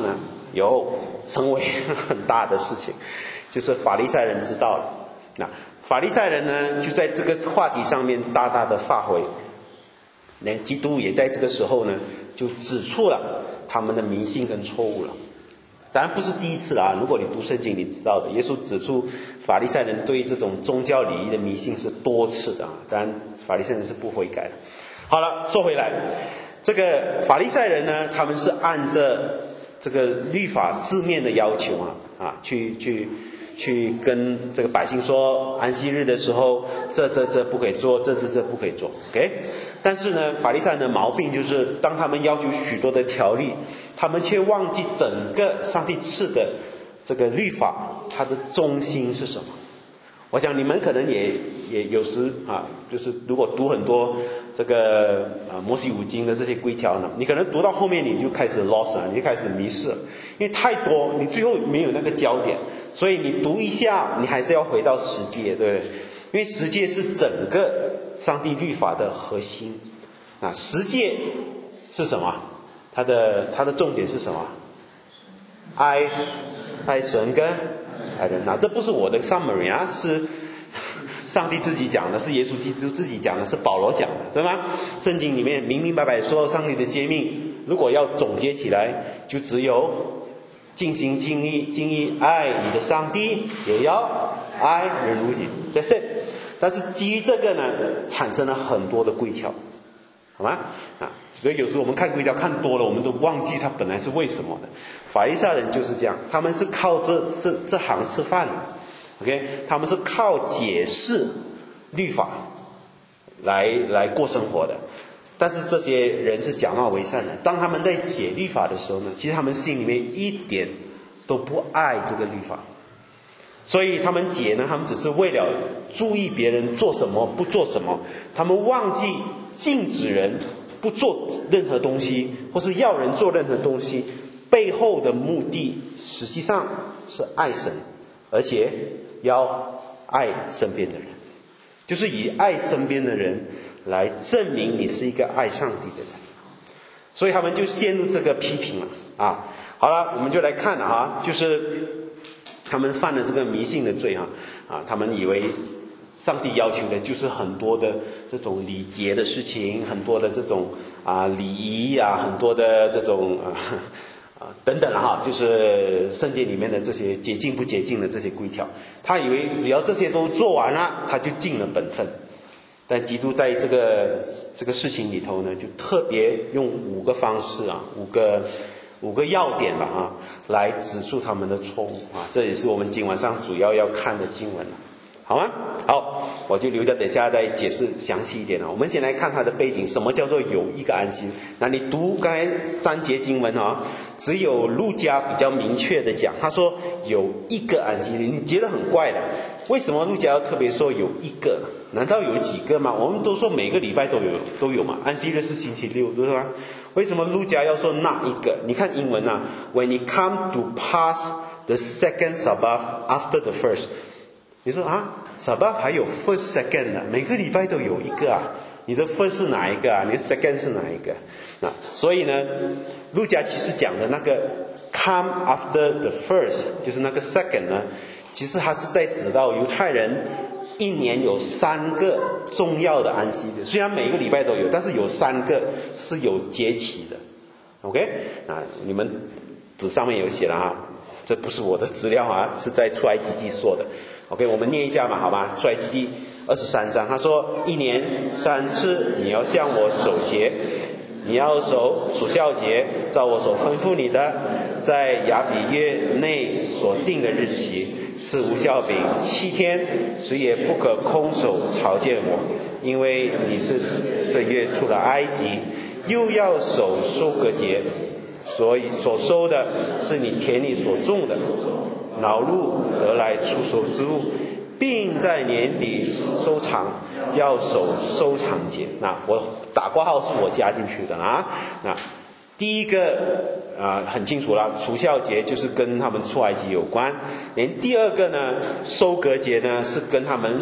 有成为很大的事情，就是法利赛人知道了。那法利赛人呢，就在这个话题上面大大的发挥。那基督也在这个时候呢，就指出了他们的迷信跟错误了。当然不是第一次了啊！如果你读圣经，你知道的，耶稣指出法利赛人对这种宗教礼仪的迷信是多次的啊。当然，法利赛人是不悔改的。好了，说回来，这个法利赛人呢，他们是按着这个律法字面的要求啊啊，去去去跟这个百姓说，安息日的时候，这这这不可以做，这这这不可以做 ，OK？ 但是呢，法利赛人的毛病就是，当他们要求许多的条例，他们却忘记整个上帝赐的这个律法，它的中心是什么。我想你们可能也也有时啊，就是如果读很多这个啊摩西五经的这些规条呢，你可能读到后面你就开始 lost 了，你就开始迷失了，因为太多，你最后没有那个焦点，所以你读一下，你还是要回到十诫，对不对？因为十诫是整个上帝律法的核心啊。十诫是什么？它的它的重点是什么？爱爱神跟爱人。那这不是我的 summary 啊，是上帝自己讲的，是耶稣基督自己讲的，是保罗讲的，对吗？圣经里面明明白白说上帝的诫命，如果要总结起来，就只有尽心尽力尽意爱你的上帝，也要爱人如己。这是，但是基于这个呢，产生了很多的规条，好吗？啊，所以有时候我们看规条看多了，我们都忘记它本来是为什么的。法利赛人就是这样，他们是靠这这这行吃饭的 ，OK？ 他们是靠解释律法来来过生活的。但是这些人是假冒为善的，当他们在解律法的时候呢，其实他们心里面一点都不爱这个律法，所以他们解呢，他们只是为了注意别人做什么不做什么，他们忘记禁止人不做任何东西，或是要人做任何东西，背后的目的实际上是爱神，而且要爱身边的人，就是以爱身边的人来证明你是一个爱上帝的人。所以他们就陷入这个批评了啊。好了，我们就来看了啊，就是他们犯了这个迷信的罪啊啊，他们以为上帝要求的就是很多的这种礼节的事情，很多的这种啊礼仪啊，很多的这种啊啊等等哈，就是圣殿里面的这些洁净不洁净的这些规条，他以为只要这些都做完了，他就尽了本分。但基督在这个这个事情里头呢，就特别用五个方式啊，五个五个要点吧啊，来指出他们的错误啊，这也是我们今晚上主要要看的经文了，好吗？好，我就留着等下再解释详细一点了。我们先来看它的背景，什么叫做有一个安息？那你读刚才三节经文啊，只有路加比较明确的讲，他说有一个安息日，你觉得很怪的，为什么路加要特别说有一个？难道有几个吗？我们都说每个礼拜都有都有嘛，安息日是星期六，对吧？为什么路加要说那一个？你看英文啊 ，When it come to pass the second Sabbath after the first， 你说啊 ，Sabbath 还有 first second 呢？每个礼拜都有一个啊，你的 first 是哪一个啊？你的 second 是哪一个？那所以呢，路加其实讲的那个 come after the first， 就是那个 second 呢，其实他是在指到犹太人一年有三个重要的安息日，虽然每个礼拜都有，但是有三个是有节期的 OK， 那你们纸上面有写了啊，这不是我的资料啊，是在出埃及记说的 OK， 我们念一下嘛，好吧？出埃及记二十三章，他说一年三次你要向我守节，你要守除酵节，照我所吩咐你的，在亚比月内所定的日期吃无酵饼七天，谁也不可空手朝见我，因为你是这月出了埃及，又要守收割节，所以所收的是你田里所种的劳碌得来出手之物，并在年底收藏，要守收藏节。那我打括号是我加进去的啊。那第一个啊、呃、很清楚了，除酵节就是跟他们出埃及有关。连第二个呢，收割节呢是跟他们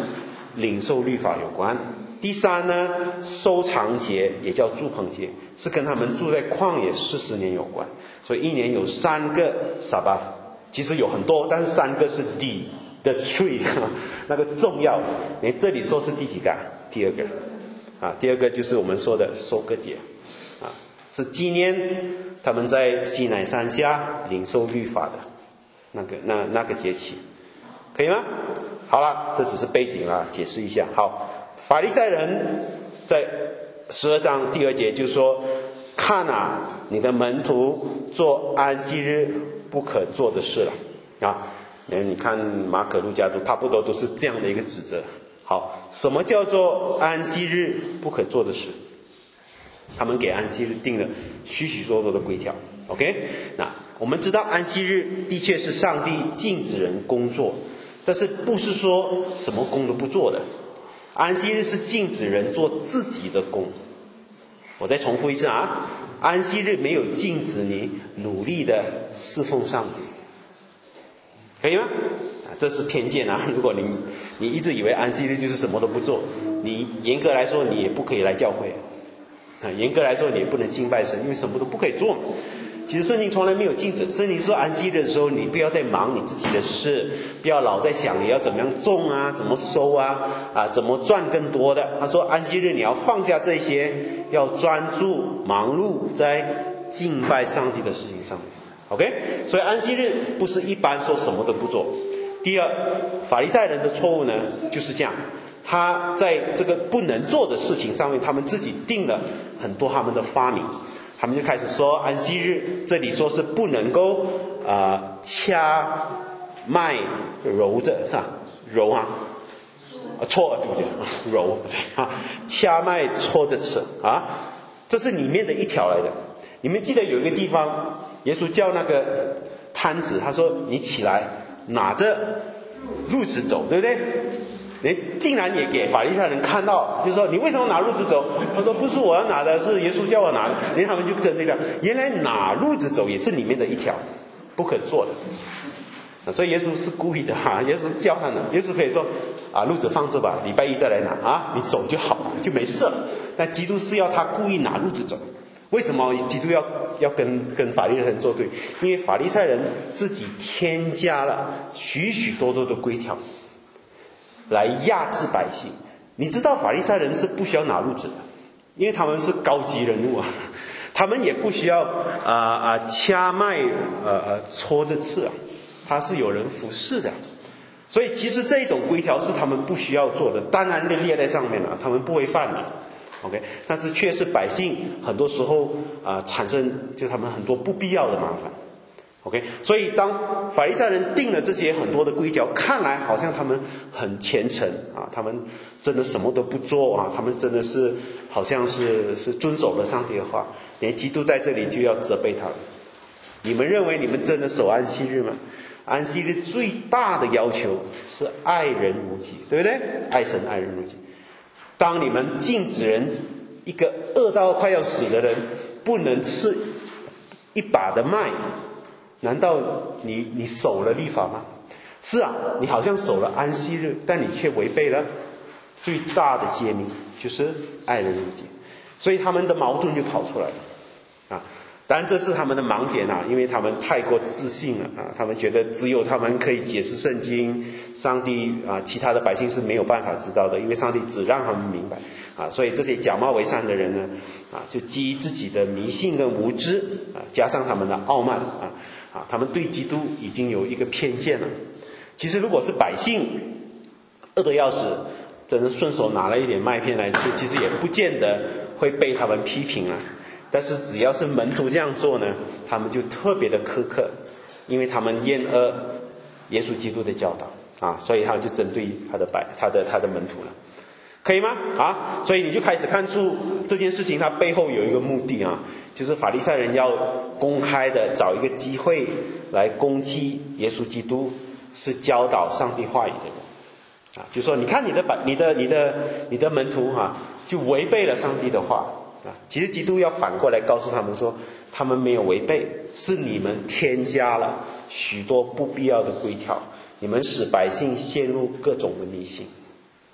领受律法有关。第三呢，收藏节也叫住棚节，是跟他们住在旷野四十年有关。所以一年有三个撒巴，其实有很多，但是三个是第 the three 那个重要。你这里说是第几个？第二个啊，第二个就是我们说的收割节啊，是纪念他们在西乃山下领受律法的那个那那个节期，可以吗？好了，这只是背景啊，解释一下。好，法利赛人在十二章第二节就说：看啊，你的门徒做安息日不可做的事了啊。你看马可路加都差不多都是这样的一个指责。好，什么叫做安息日不可做的事？他们给安息日定了许许多多的规条。OK， 那我们知道安息日的确是上帝禁止人工作，但是不是说什么工都不做的。安息日是禁止人做自己的工。我再重复一次啊，安息日没有禁止你努力的侍奉上帝，可以吗？啊，这是偏见啊！如果你你一直以为安息日就是什么都不做，你严格来说你也不可以来教会啊，严格来说你也不能敬拜神，因为什么都不可以做。其实圣经从来没有禁止，圣经说安息日的时候，你不要再忙你自己的事，不要老在想你要怎么样种啊，怎么收啊，啊，怎么赚更多的。他说安息日你要放下这些，要专注忙碌在敬拜上帝的事情上面。OK， 所以安息日不是一般说什么都不做。第二，法利赛人的错误呢就是这样，他在这个不能做的事情上面，他们自己定了很多他们的发明。他们就开始说安息日，这里说是不能够呃掐麦揉着是吧？揉啊，搓对不对？揉啊，掐麦搓着吃啊，这是里面的一条来的。你们记得有一个地方，耶稣叫那个摊子，他说你起来拿着褥子走，对不对？你竟然也给法利赛人看到，就说你为什么拿褥子走？他说不是我要拿的，是耶稣叫我拿的。然后他们就跟那个，原来拿褥子走也是里面的一条不可做的。所以耶稣是故意的哈，耶稣教他们，耶稣可以说啊，褥子放这吧，礼拜一再来拿啊，你走就好，就没事了。但基督是要他故意拿褥子走。为什么基督要要跟跟法利赛人作对？因为法利赛人自己添加了许许多多的规条来压制百姓。你知道法利赛人是不需要拿褥子的，因为他们是高级人物啊，他们也不需要啊啊掐麦呃呃搓着吃啊，他是有人服侍的。所以其实这种规条是他们不需要做的，当然的列在上面了，他们不会犯的。OK， 但是却是百姓很多时候啊、呃、产生就他们很多不必要的麻烦。OK， 所以当法利赛人定了这些很多的规条，看来好像他们很虔诚啊，他们真的什么都不做啊，他们真的是好像是是遵守了上帝的话。连基督在这里就要责备他们。你们认为你们真的守安息日吗？安息日最大的要求是爱人如己，对不对？爱神爱人如己。当你们禁止人一个饿到快要死的人不能吃一把的麦，难道你你守了律法吗？是啊，你好像守了安息日，但你却违背了最大的诫命，就是爱人如己。所以他们的矛盾就跑出来了啊！当然这是他们的盲点啊，因为他们太过自信了啊，他们觉得只有他们可以解释圣经，上帝啊，其他的百姓是没有办法知道的，因为上帝只让他们明白啊。所以这些假冒为善的人呢啊，就基于自己的迷信跟无知啊，加上他们的傲慢啊啊，他们对基督已经有一个偏见了。其实如果是百姓饿得要死，真的顺手拿了一点麦片来吃，其实也不见得会被他们批评啊。但是只要是门徒这样做呢，他们就特别的苛刻，因为他们厌恶耶稣基督的教导啊，所以他们就针对他的百他的他的门徒了，可以吗？啊，所以你就开始看出这件事情它背后有一个目的啊，就是法利赛人要公开的找一个机会来攻击耶稣基督是教导上帝话语的人啊，就说你看你的百你的你的你的门徒哈、啊，就违背了上帝的话。啊，其实基督要反过来告诉他们说，他们没有违背，是你们添加了许多不必要的规条，你们使百姓陷入各种的迷信。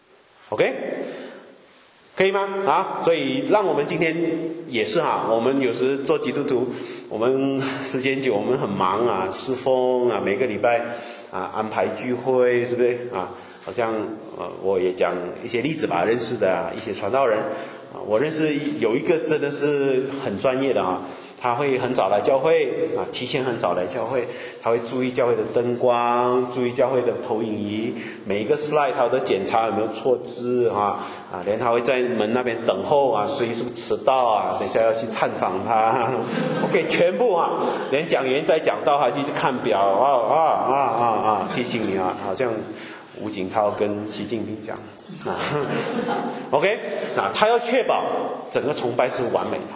OK， 可以吗？啊，所以让我们今天也是哈，我们有时做基督徒，我们时间久，我们很忙啊，侍奉啊，每个礼拜啊安排聚会，是不是啊？好像呃，我也讲一些例子吧，认识的啊一些传道人啊，我认识有一个真的是很专业的啊。他会很早来教会啊，提前很早来教会，他会注意教会的灯光，注意教会的投影仪，每一个 slide 他都检查有没有错字啊啊，连他会在门那边等候啊，所以是不是迟到啊？等一下要去探访他 ，OK， 全部啊，连讲员在讲到他就去看表啊啊啊啊啊，提醒你啊，好像吴景涛跟习近平讲啊 ，OK， 那他要确保整个崇拜是完美的。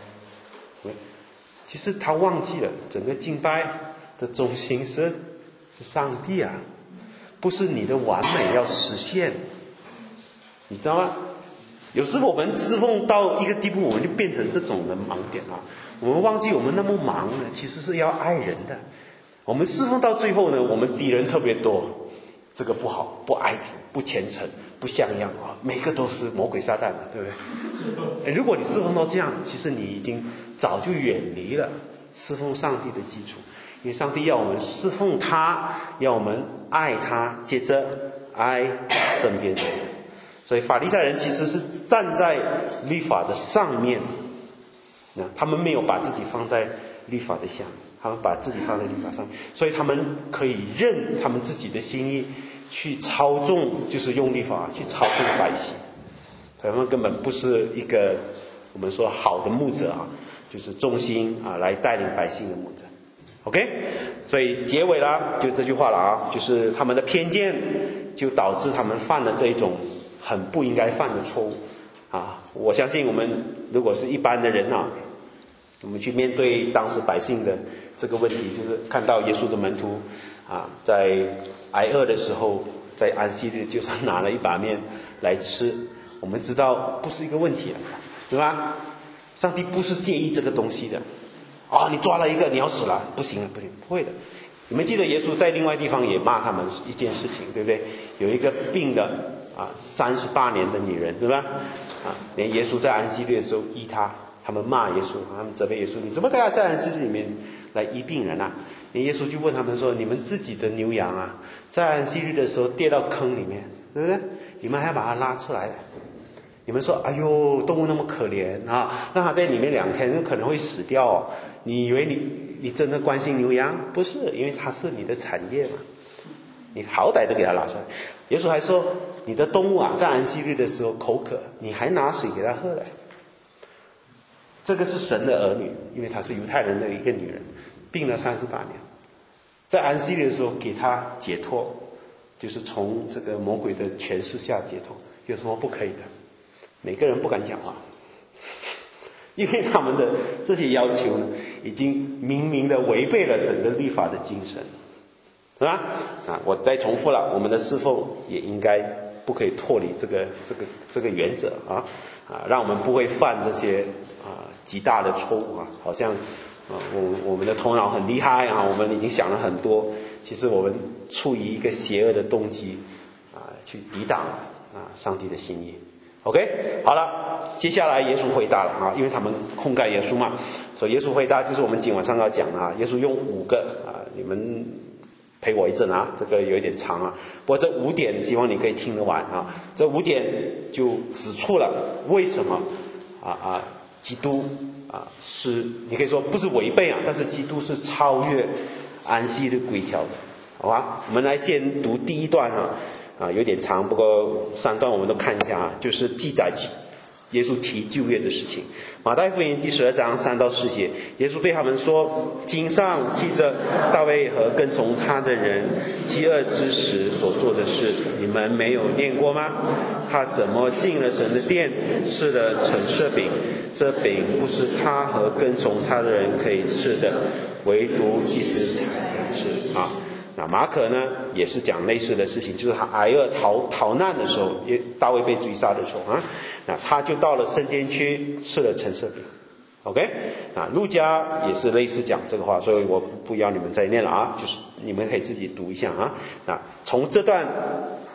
其实他忘记了，整个敬拜的中心是是上帝啊，不是你的完美要实现，你知道吗？有时我们侍奉到一个地步，我们就变成这种的盲点啊。我们忘记我们那么忙呢，其实是要爱人的。我们侍奉到最后呢，我们敌人特别多，这个不好，不爱主，不虔诚，不像样啊，每个都是魔鬼撒旦的，对不对？如果你侍奉到这样，其实你已经早就远离了侍奉上帝的基础，因为上帝要我们侍奉他，要我们爱他，接着爱身边的人。所以法利赛人其实是站在律法的上面，他们没有把自己放在律法的下面，他们把自己放在律法上面，所以他们可以任他们自己的心意去操纵，就是用律法去操纵百姓。他们根本不是一个我们说好的牧者啊，就是忠心啊来带领百姓的牧者。OK， 所以结尾啦，就这句话了啊，就是他们的偏见就导致他们犯了这一种很不应该犯的错误啊。我相信我们如果是一般的人啊，我们去面对当时百姓的这个问题，就是看到耶稣的门徒啊在挨饿的时候，在安息日就算拿了一把面来吃，我们知道不是一个问题了，对吧？上帝不是介意这个东西的啊、哦！你抓了一个你要死了，不行了，不行，不会的。你们记得耶稣在另外地方也骂他们一件事情，对不对？有一个病的啊，三十八年的女人，对吧？啊，连耶稣在安息日的时候医他，他们骂耶稣，他们责备耶稣，你怎么可以在安息日里面来医病人啊？连耶稣就问他们说：你们自己的牛羊啊，在安息日的时候跌到坑里面，对不对？你们还要把它拉出来？你们说：哎呦，动物那么可怜啊，让它在里面两天可能会死掉哦。你以为你你真的关心牛羊？不是，因为它是你的产业嘛，你好歹都给它拉出来。耶稣还说，你的动物啊，在安息日的时候口渴，你还拿水给它喝来。这个是神的儿女，因为她是犹太人的一个女人，病了三十八年，在安息日的时候给她解脱，就是从这个魔鬼的权势下解脱。有什么不可以的？每个人不敢讲话，因为他们的这些要求呢，已经明明的违背了整个律法的精神，是吧？啊，我再重复了，我们的侍奉也应该不可以脱离这个这个这个原则啊啊，让我们不会犯这些啊极大的错误啊，好像啊我我们的头脑很厉害啊，我们已经想了很多，其实我们出于一个邪恶的动机啊，去抵挡啊上帝的心意。OK， 好了，接下来耶稣回答了啊，因为他们控告耶稣嘛，所以耶稣回答就是我们今晚上要讲的啊。耶稣用五个啊，你们陪我一阵啊，这个有一点长啊，不过这五点希望你可以听得完啊。这五点就指出了为什么啊啊，基督啊是你可以说不是违背啊，但是基督是超越安息日规条的，好吧？我们来先读第一段啊。啊，有点长，不过三段我们都看一下啊，就是记载耶稣提旧约的事情。马太福音第十二章三到四节，耶稣对他们说：经上记着大卫和跟从他的人饥饿之时所做的事，你们没有念过吗？他怎么进了神的殿，吃了陈设饼？这饼不是他和跟从他的人可以吃的，唯独祭司才能吃啊。那马可呢也是讲类似的事情，就是他挨饿逃逃难的时候，也大卫被追杀的时候啊，那他就到了圣殿去吃了陈设饼。OK， 那路加也是类似讲这个话，所以我不要你们再念了啊，就是你们可以自己读一下啊。那从这段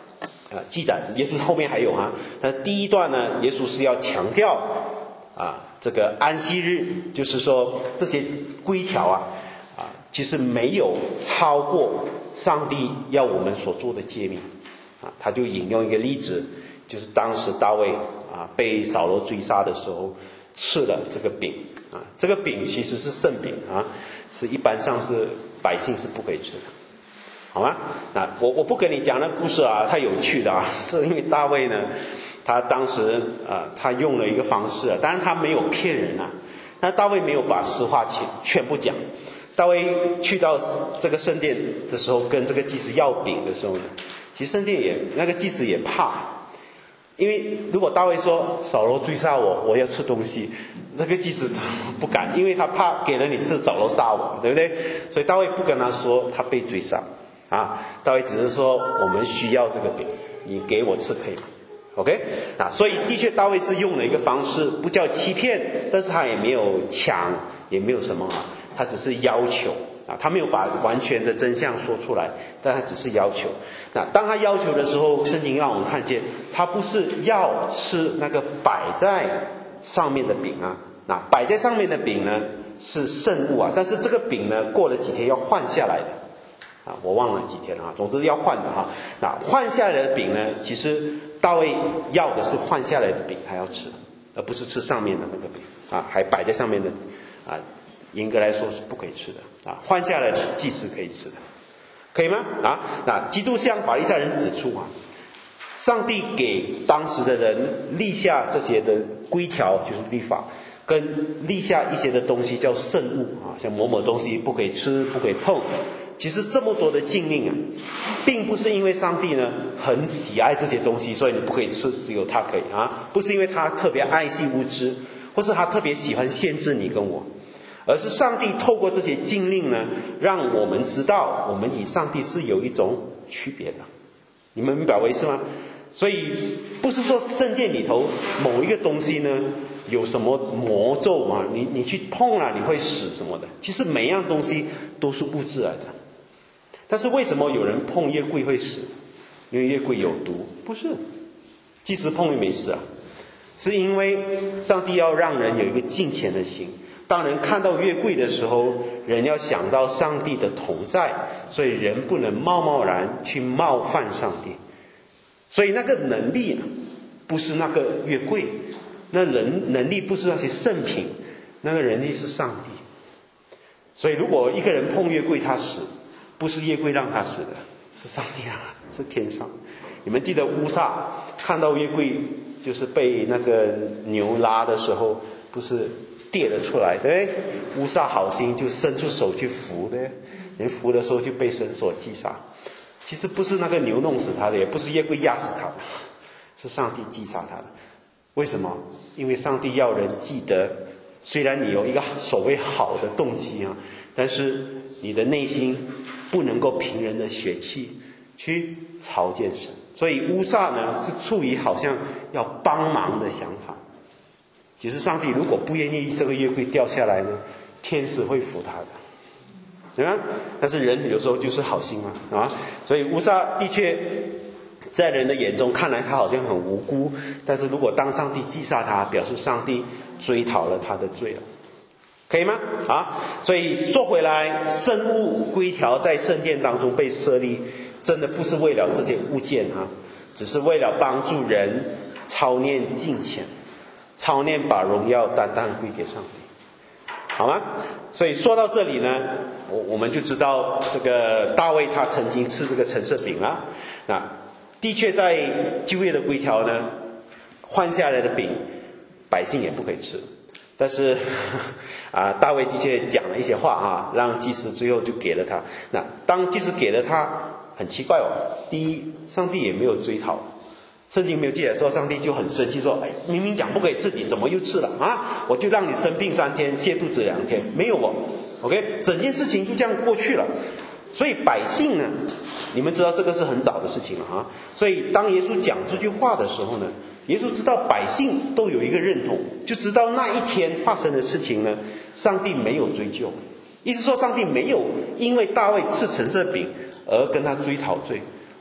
呃记载，耶稣后面还有啊。那第一段呢，耶稣是要强调啊这个安息日，就是说这些规条啊啊其实没有超过上帝要我们所做的诫命啊。他就引用一个例子，就是当时大卫啊被扫罗追杀的时候吃了这个饼啊，这个饼其实是圣饼啊，是一般上是百姓是不可以吃的，好吗？那我我不跟你讲那故事啊，太有趣的啊，是因为大卫呢，他当时啊，他用了一个方式啊，当然他没有骗人啊，但大卫没有把实话全全部讲。大卫去到这个圣殿的时候，跟这个祭司要饼的时候呢，其实圣殿也那个祭司也怕。因为如果大卫说扫罗追杀我，我要吃东西，那个祭司不敢，因为他怕给了你吃，扫罗杀我，对不对？所以大卫不跟他说他被追杀啊，大卫只是说我们需要这个饼，你给我吃可以吗 ？OK 啊，所以的确大卫是用了一个方式，不叫欺骗，但是他也没有抢，也没有什么啊，他只是要求啊，他没有把完全的真相说出来，但他只是要求。那当他要求的时候，圣经让我们看见，他不是要吃那个摆在上面的饼啊，那摆在上面的饼呢是圣物啊，但是这个饼呢过了几天要换下来的啊，我忘了几天啊，总之要换的哈。那换下来的饼呢，其实大卫要的是换下来的饼，他要吃，而不是吃上面的那个饼啊，还摆在上面的啊，严格来说是不可以吃的啊，换下来的祭司可以吃的。可以吗？啊，那基督向法利赛人指出啊，上帝给当时的人立下这些的规条，就是律法，跟立下一些的东西叫圣物啊，像某某东西不可以吃，不可以碰。其实这么多的禁令啊，并不是因为上帝呢很喜爱这些东西，所以你不可以吃，只有他可以啊，不是因为他特别爱惜物质，或是他特别喜欢限制你跟我。而是上帝透过这些禁令呢，让我们知道我们与上帝是有一种区别的。你们明白我意思吗？所以不是说圣殿里头某一个东西呢有什么魔咒啊，你你去碰了你会死什么的。其实每样东西都是物质来的。但是为什么有人碰月桂会死？因为月桂有毒？不是，即使碰也没事啊，是因为上帝要让人有一个敬虔的心。当人看到月桂的时候，人要想到上帝的同在，所以人不能贸贸然去冒犯上帝。所以那个能力啊，不是那个月桂，那人能力不是那些圣品，那个能力是上帝。所以如果一个人碰月桂他死，不是月桂让他死的，是上帝啊，是天上。你们记得乌撒看到月桂就是被那个牛拉的时候，不是跌了出来，对，乌撒好心就伸出手去扶，对，人扶的时候就被神所击杀。其实不是那个牛弄死他的，也不是月桂压死他的，是上帝击杀他的。为什么？因为上帝要人记得，虽然你有一个所谓好的动机啊，但是你的内心不能够凭人的血气去朝见神。所以乌撒呢是处于好像要帮忙的想法。其实上帝如果不愿意这个月桂掉下来呢，天使会扶他的，对吧？但是人有时候就是好心嘛，啊，所以乌撒的确在人的眼中看来他好像很无辜，但是如果当上帝击杀他，表示上帝追讨了他的罪了，可以吗？啊，所以说回来，圣物规条在圣殿当中被设立，真的不是为了这些物件啊，只是为了帮助人操念敬虔。操念把荣耀单单归给上帝，好吗？所以说到这里呢，我我们就知道这个大卫他曾经吃这个陈设饼啊，那的确在旧约的规条呢，换下来的饼百姓也不可以吃，但是啊，大卫的确讲了一些话啊，让祭司最后就给了他。那当祭司给了他，很奇怪哦，第一，上帝也没有追讨。圣经没有记载说上帝就很生气说，哎，明明讲不可以吃，你怎么又吃了啊？我就让你生病三天，泻肚子两天，没有哦。OK， 整件事情就这样过去了。所以百姓呢，你们知道这个是很早的事情了啊。所以当耶稣讲这句话的时候呢，耶稣知道百姓都有一个认同，就知道那一天发生的事情呢，上帝没有追究，意思说上帝没有因为大卫吃陈设饼而跟他追讨罪。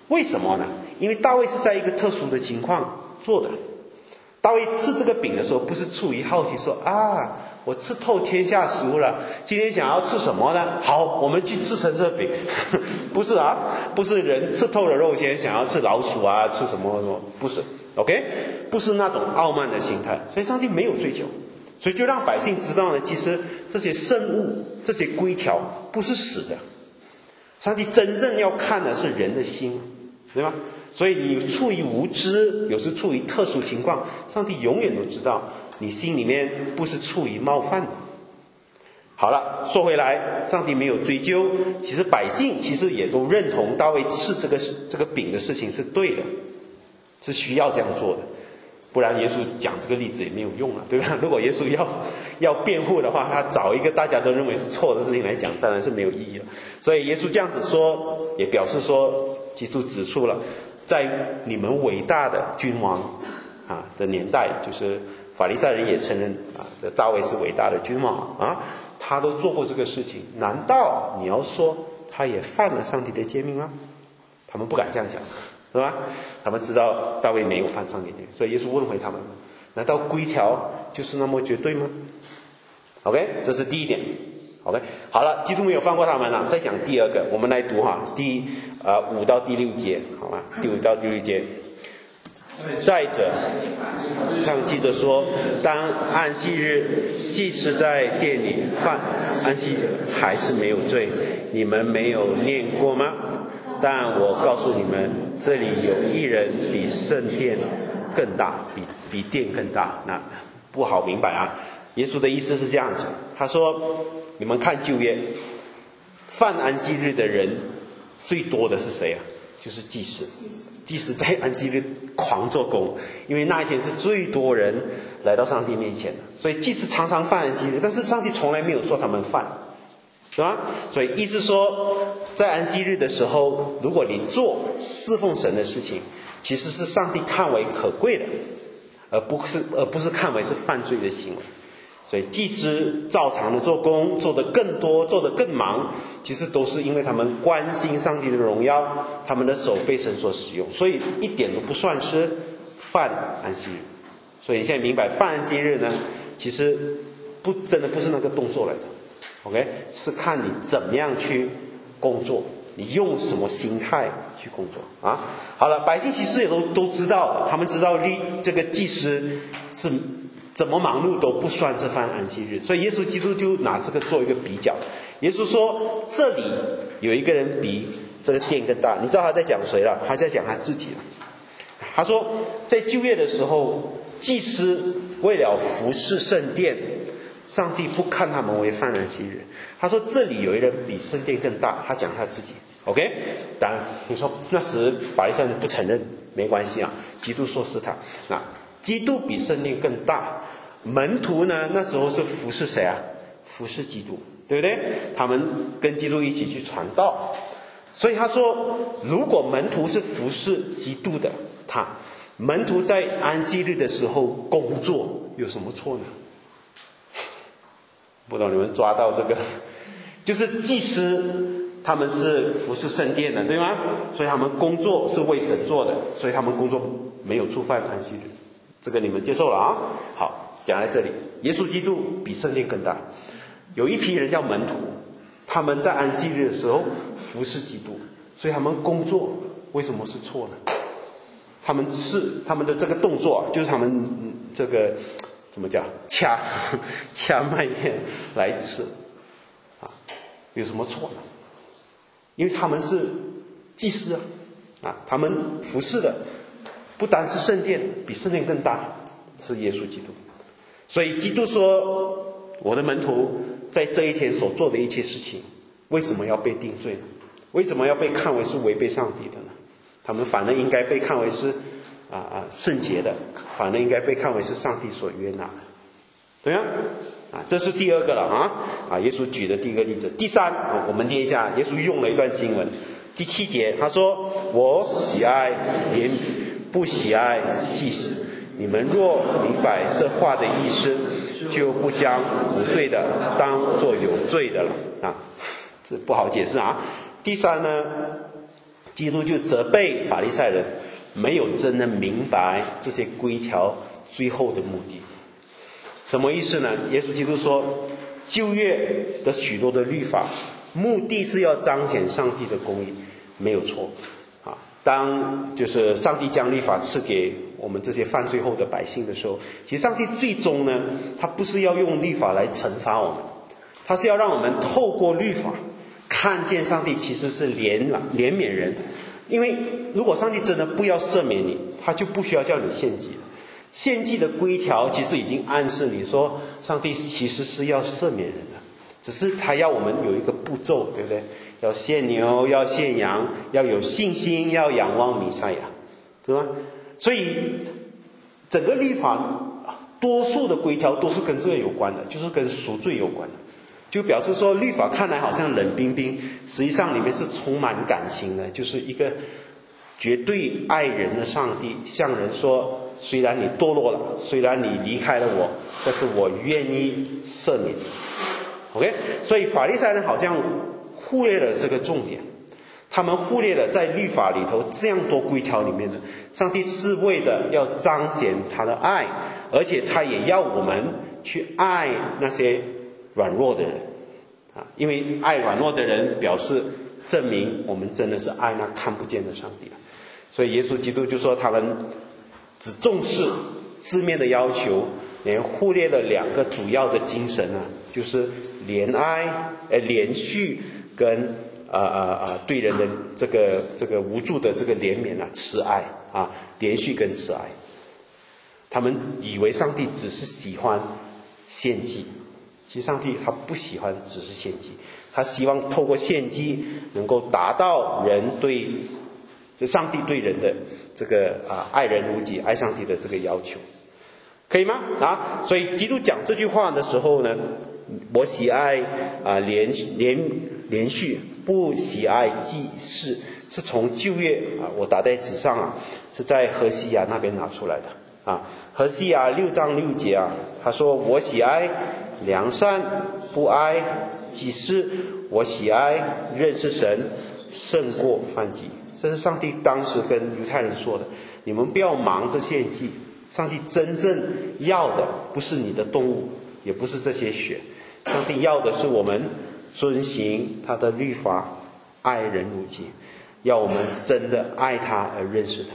为什么呢？因为大卫是在一个特殊的情况做的。大卫吃这个饼的时候，不是出于好奇说啊，我吃透天下食物了，今天想要吃什么呢？好，我们去吃橙色饼。不是啊，不是人吃透了肉先想要吃老鼠啊，吃什么什么，不是 OK， 不是那种傲慢的心态。所以上帝没有追求，所以就让百姓知道呢，其实这些圣物，这些规条不是死的。上帝真正要看的是人的心，对吧？所以你出于无知，有时出于特殊情况，上帝永远都知道你心里面不是出于冒犯的。好了，说回来，上帝没有追究，其实百姓其实也都认同大卫吃这个这个饼的事情是对的，是需要这样做的，不然耶稣讲这个例子也没有用了，对吧？如果耶稣要要辩护的话，他找一个大家都认为是错的事情来讲，当然是没有意义了。所以耶稣这样子说，也表示说，基督指出了，在你们伟大的君王啊的年代，就是法利赛人也承认啊，大卫是伟大的君王啊，他都做过这个事情，难道你要说他也犯了上帝的诫命吗？他们不敢这样想，是吧？他们知道大卫没有犯上帝的诫命，所以耶稣问回他们，难道规条就是那么绝对吗？ OK， 这是第一点。 OK， 好了，基督没有放过他们了。再讲第二个，我们来读哈，第呃五到第六节，好吗？第五到第六节。再者，上记着说，当安息日，即使在店里犯安息日，还是没有罪。你们没有念过吗？但我告诉你们，这里有一人比圣殿更大，比比殿更大。那不好明白啊。耶稣的意思是这样子，他说，你们看旧约，犯安息日的人最多的是谁啊？就是祭司。祭司在安息日狂做工，因为那一天是最多人来到上帝面前的，所以祭司常常犯安息日，但是上帝从来没有说他们犯，是吧？所以意思说，在安息日的时候，如果你做侍奉神的事情，其实是上帝看为可贵的，而不是而不是看为是犯罪的行为。所以祭司照常的做工，做得更多，做得更忙，其实都是因为他们关心上帝的荣耀，他们的手被神所使用，所以一点都不算是犯安息日。所以你现在明白，犯安息日呢，其实不真的不是那个动作来的 OK， 是看你怎么样去工作，你用什么心态去工作啊？好了，百姓其实也都都知道，他们知道立这个祭司是怎么忙碌都不算这番安息日，所以耶稣基督就拿这个做一个比较。耶稣说，这里有一个人比这个殿更大，你知道他在讲谁了？他在讲他自己了。他说，在旧约的时候，祭司为了服侍圣殿，上帝不看他们为犯安息日。他说，这里有一人比圣殿更大，他讲他自己。OK， 当然你说那时法利赛人不承认，没关系啊，基督说是他。那基督比圣殿更大，门徒呢那时候是服侍谁啊？服侍基督，对不对？他们跟基督一起去传道，所以他说，如果门徒是服侍基督的，他门徒在安息日的时候工作有什么错呢？不知道你们抓到这个，就是祭司他们是服侍圣殿的，对吗？所以他们工作是为神做的，所以他们工作没有触犯安息日。这个你们接受了啊？好，讲在这里，耶稣基督比圣殿更大。有一批人叫门徒，他们在安息日的时候服侍基督，所以他们工作为什么是错呢？他们是他们的这个动作，就是他们这个怎么讲，掐掐麦面来吃啊，有什么错呢？因为他们是祭司啊，啊，他们服侍的不单是圣殿，比圣殿更大，是耶稣基督。所以基督说，我的门徒在这一天所做的一切事情，为什么要被定罪呢？为什么要被看为是违背上帝的呢？他们反而应该被看为是啊啊圣洁的，反而应该被看为是上帝所悦纳的，对吗？啊，这是第二个了啊啊！耶稣举的第一个例子。第三，啊、我们念一下，耶稣用了一段经文，第七节，他说：“我喜爱怜悯，不喜爱祭司。你们若明白这话的意思，就不将无罪的当作有罪的了。”啊，这不好解释啊。第三呢， 基督就责备法利赛人没有真的明白这些规条最后的目的。什么意思呢？耶稣基督说，旧约的许多的律法目的是要彰显上帝的公义，没有错啊。当就是上帝将律法赐给我们这些犯罪后的百姓的时候，其实上帝最终呢，他不是要用律法来惩罚我们，他是要让我们透过律法看见上帝其实是怜怜悯人。因为如果上帝真的不要赦免你，他就不需要叫你献祭了。献祭的规条其实已经暗示你说，上帝其实是要赦免人的，只是他要我们有一个步骤，对不对？要献牛，要献羊，要有信心，要仰望弥赛亚，对吗？所以整个律法多数的规条都是跟这个有关的，就是跟赎罪有关的。就表示说，律法看来好像冷冰冰，实际上里面是充满感情的，就是一个绝对爱人的上帝向人说，虽然你堕落了，虽然你离开了我，但是我愿意赦免你。 OK， 所以法利赛人好像忽略了这个重点，他们忽略了在律法里头这样多规条里面的，上帝是为了要彰显他的爱，而且他也要我们去爱那些软弱的人啊，因为爱软弱的人表示证明我们真的是爱那看不见的上帝了。所以耶稣基督就说，他们只重视字面的要求，连忽略了两个主要的精神啊，就是怜爱、呃怜恤跟啊啊啊对人的这个这个无助的这个怜悯啊，慈爱啊，怜恤跟慈爱。他们以为上帝只是喜欢献祭，其实上帝他不喜欢只是献祭，他希望透过献祭能够达到人对这上帝对人的这个啊爱人如己、爱上帝的这个要求，可以吗？啊，所以基督讲这句话的时候呢，我喜爱啊连连连续，不喜爱祭祀，是从旧约啊，我打在纸上啊，是在何西亚那边拿出来的啊。何西亚六章六节啊，他说我喜爱良善，不爱祭祀，我喜爱认识神胜过犯祭。这是上帝当时跟犹太人说的，你们不要忙着献祭，上帝真正要的不是你的动物，也不是这些血，上帝要的是我们遵行他的律法，爱人如己，要我们真的爱他而认识他。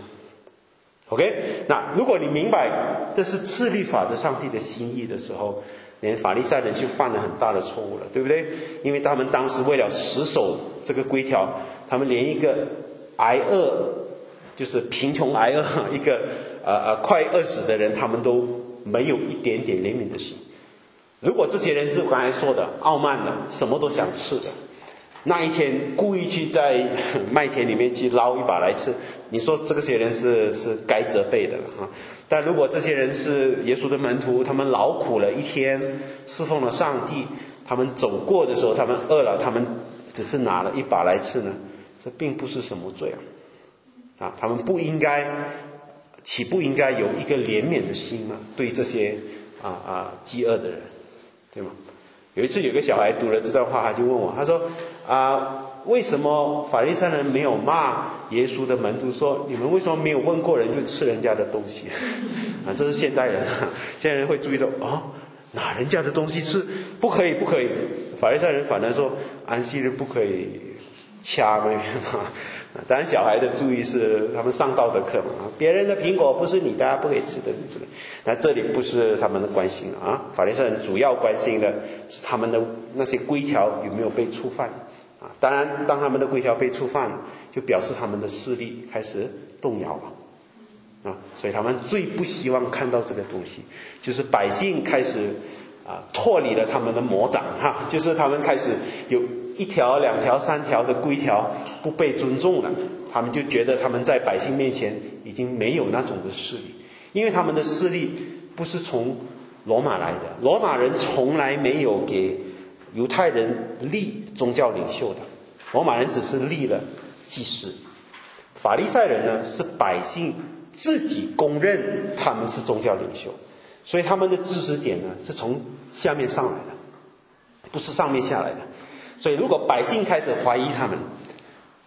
OK， 那如果你明白这是赐律法的上帝的心意的时候，连法利赛人就犯了很大的错误了，对不对？因为他们当时为了死守这个规条，他们连一个挨饿，就是贫穷挨饿，一个呃呃快饿死的人，他们都没有一点点怜悯的心。如果这些人是我刚才说的傲慢的，什么都想吃的，那一天故意去在麦田里面去捞一把来吃，你说这些人是是该责备的啊。但如果这些人是耶稣的门徒，他们劳苦了一天，侍奉了上帝，他们走过的时候，他们饿了，他们只是拿了一把来吃呢，这并不是什么罪啊！啊，他们不应该，岂不应该有一个怜悯的心吗？对这些啊啊饥饿的人，对吗？有一次有个小孩读了这段话，他就问我，他说啊，为什么法利赛人没有骂耶稣的门徒说，你们为什么没有问过人就吃人家的东西啊？这是现代人，现代人会注意到哦，拿人家的东西吃不可以不可以。法利赛人反而说安息日不可以掐嘛。当然小孩的注意是他们上道德课嘛，别人的苹果不是你大家不可以吃的之类。但这里不是他们的关心啊，法利赛人主要关心的是他们的那些规条有没有被触犯啊。当然当他们的规条被触犯，就表示他们的势力开始动摇了啊。所以他们最不希望看到这个东西，就是百姓开始啊脱离了他们的魔掌哈、啊，就是他们开始有一条两条三条的规条不被尊重了，他们就觉得他们在百姓面前已经没有那种的势力，因为他们的势力不是从罗马来的，罗马人从来没有给犹太人立宗教领袖的，罗马人只是立了祭司。法利赛人呢，是百姓自己公认他们是宗教领袖，所以他们的知识点呢是从下面上来的，不是上面下来的。所以如果百姓开始怀疑他们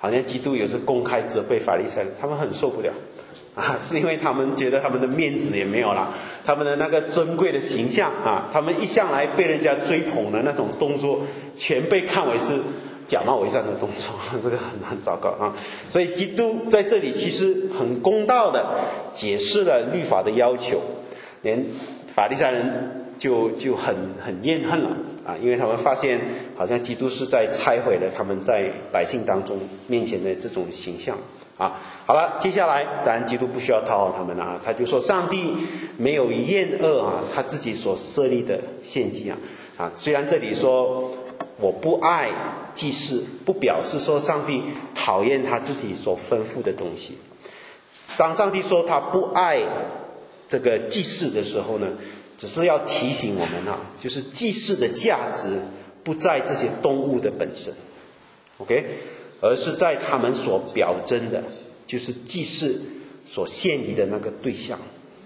好像基督有时公开责备法利赛人，他们很受不了啊，是因为他们觉得他们的面子也没有了，他们的那个尊贵的形象啊，他们一向来被人家追捧的那种动作，全被看为是假冒伪善的动作，这个很很糟糕啊。所以基督在这里其实很公道的解释了律法的要求，连法利赛人就就很很怨恨了啊，因为他们发现好像基督是在拆毁了他们在百姓当中面前的这种形象啊。好了，接下来当然基督不需要讨好他们了啊，他就说上帝没有厌恶啊他自己所设立的献祭啊啊，虽然这里说我不爱祭祀，不表示说上帝讨厌他自己所吩咐的东西。当上帝说他不爱这个祭祀的时候呢，只是要提醒我们啊，就是祭祀的价值不在这些动物的本身 OK， 而是在他们所表征的，就是祭祀所献仪的那个对象。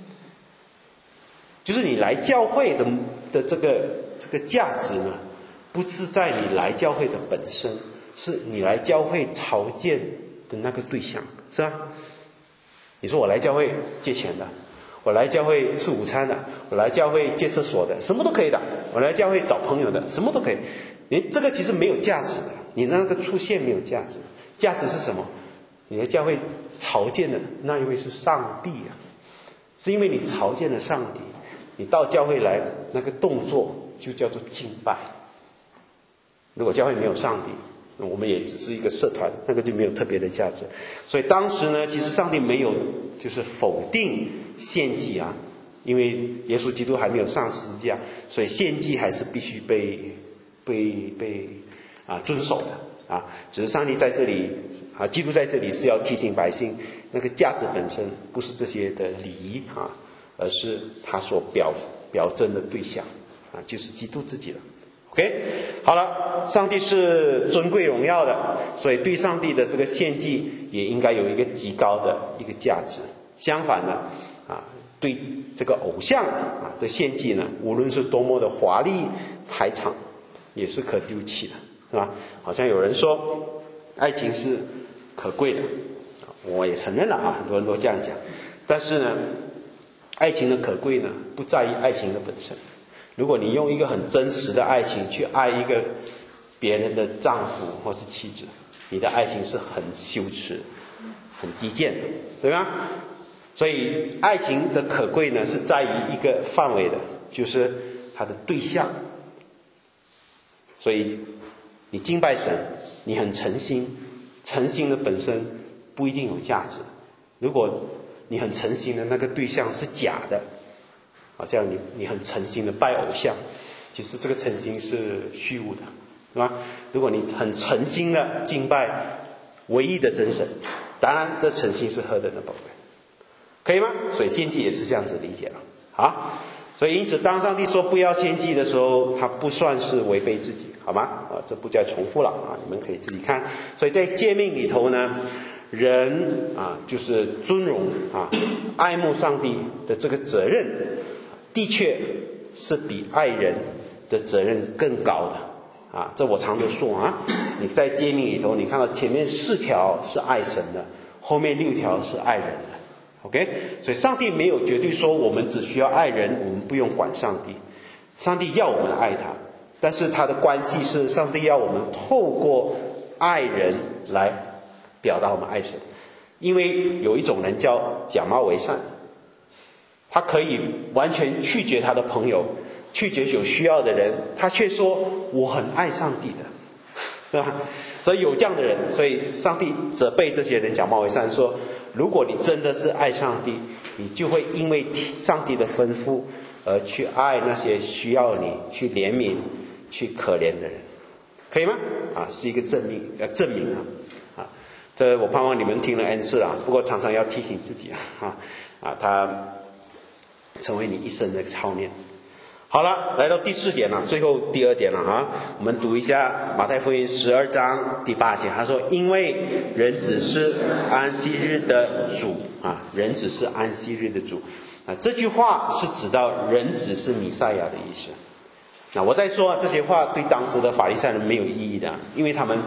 就是你来教会的的这个这个价值呢，不是在你来教会的本身，是你来教会朝见的那个对象，是吧？你说我来教会借钱的，我来教会吃午餐的，我来教会借厕所的，什么都可以的，我来教会找朋友的，什么都可以。你这个其实没有价值的，你那个出现没有价值，价值是什么？你来教会朝见的那一位是上帝啊，是因为你朝见了上帝，你到教会来那个动作就叫做敬拜。如果教会没有上帝，我们也只是一个社团，那个就没有特别的价值。所以当时呢，其实上帝没有就是否定献祭啊，因为耶稣基督还没有上十字架，所以献祭还是必须被被被啊遵守的啊。只是上帝在这里啊，基督在这里是要提醒百姓，那个价值本身不是这些的礼仪啊，而是他所表表征的对象啊，就是基督自己了。OK， 好了，上帝是尊贵荣耀的，所以对上帝的这个献祭也应该有一个极高的一个价值。相反呢，啊，对这个偶像啊的献祭呢，无论是多么的华丽排场，也是可丢弃的，是吧？好像有人说，爱情是可贵的，我也承认了啊，很多人都这样讲。但是呢，爱情的可贵呢，不在于爱情的本身。如果你用一个很真实的爱情去爱一个别人的丈夫或是妻子，你的爱情是很羞耻、很低贱的，对吧？所以爱情的可贵呢，是在于一个范围的，就是它的对象。所以你敬拜神，你很诚心，诚心的本身不一定有价值。如果你很诚心的那个对象是假的，好像你你很诚心的拜偶像，其实这个诚心是虚无的，是吧？如果你很诚心的敬拜唯一的真神，当然这诚心是何等的宝贵，可以吗？所以献祭也是这样子理解了。好，所以因此当上帝说不要献祭的时候，他不算是违背自己，好吗？啊，这不再重复了啊，你们可以自己看。所以在诫命里头呢，人啊就是尊荣啊爱慕上帝的这个责任，的确是比爱人的责任更高的啊！这我常都说啊，你在诫命里头，你看到前面四条是爱神的，后面六条是爱人的。OK， 所以上帝没有绝对说我们只需要爱人，我们不用管上帝。上帝要我们爱他，但是他的关系是上帝要我们透过爱人来表达我们爱神，因为有一种人叫假冒为善。他可以完全拒绝他的朋友，拒绝有需要的人，他却说我很爱上帝的，对吧？所以有这样的人，所以上帝责备这些人假冒为善，说如果你真的是爱上帝，你就会因为上帝的吩咐而去爱那些需要你去怜悯去可怜的人，可以吗？啊，是一个证明呃证明啊啊，这我盼望你们听了 N 次了，不过常常要提醒自己啊啊他成为你一生的操练。好了，来到第四点了，最后第二点了哈。我们读一下马太福音十二章第八节，他说：“因为人子是安息日的主啊，人子是安息日的主啊。”这句话是指到人子是弥赛亚的意思。那我再说这些话对当时的法利赛人没有意义的，因为他们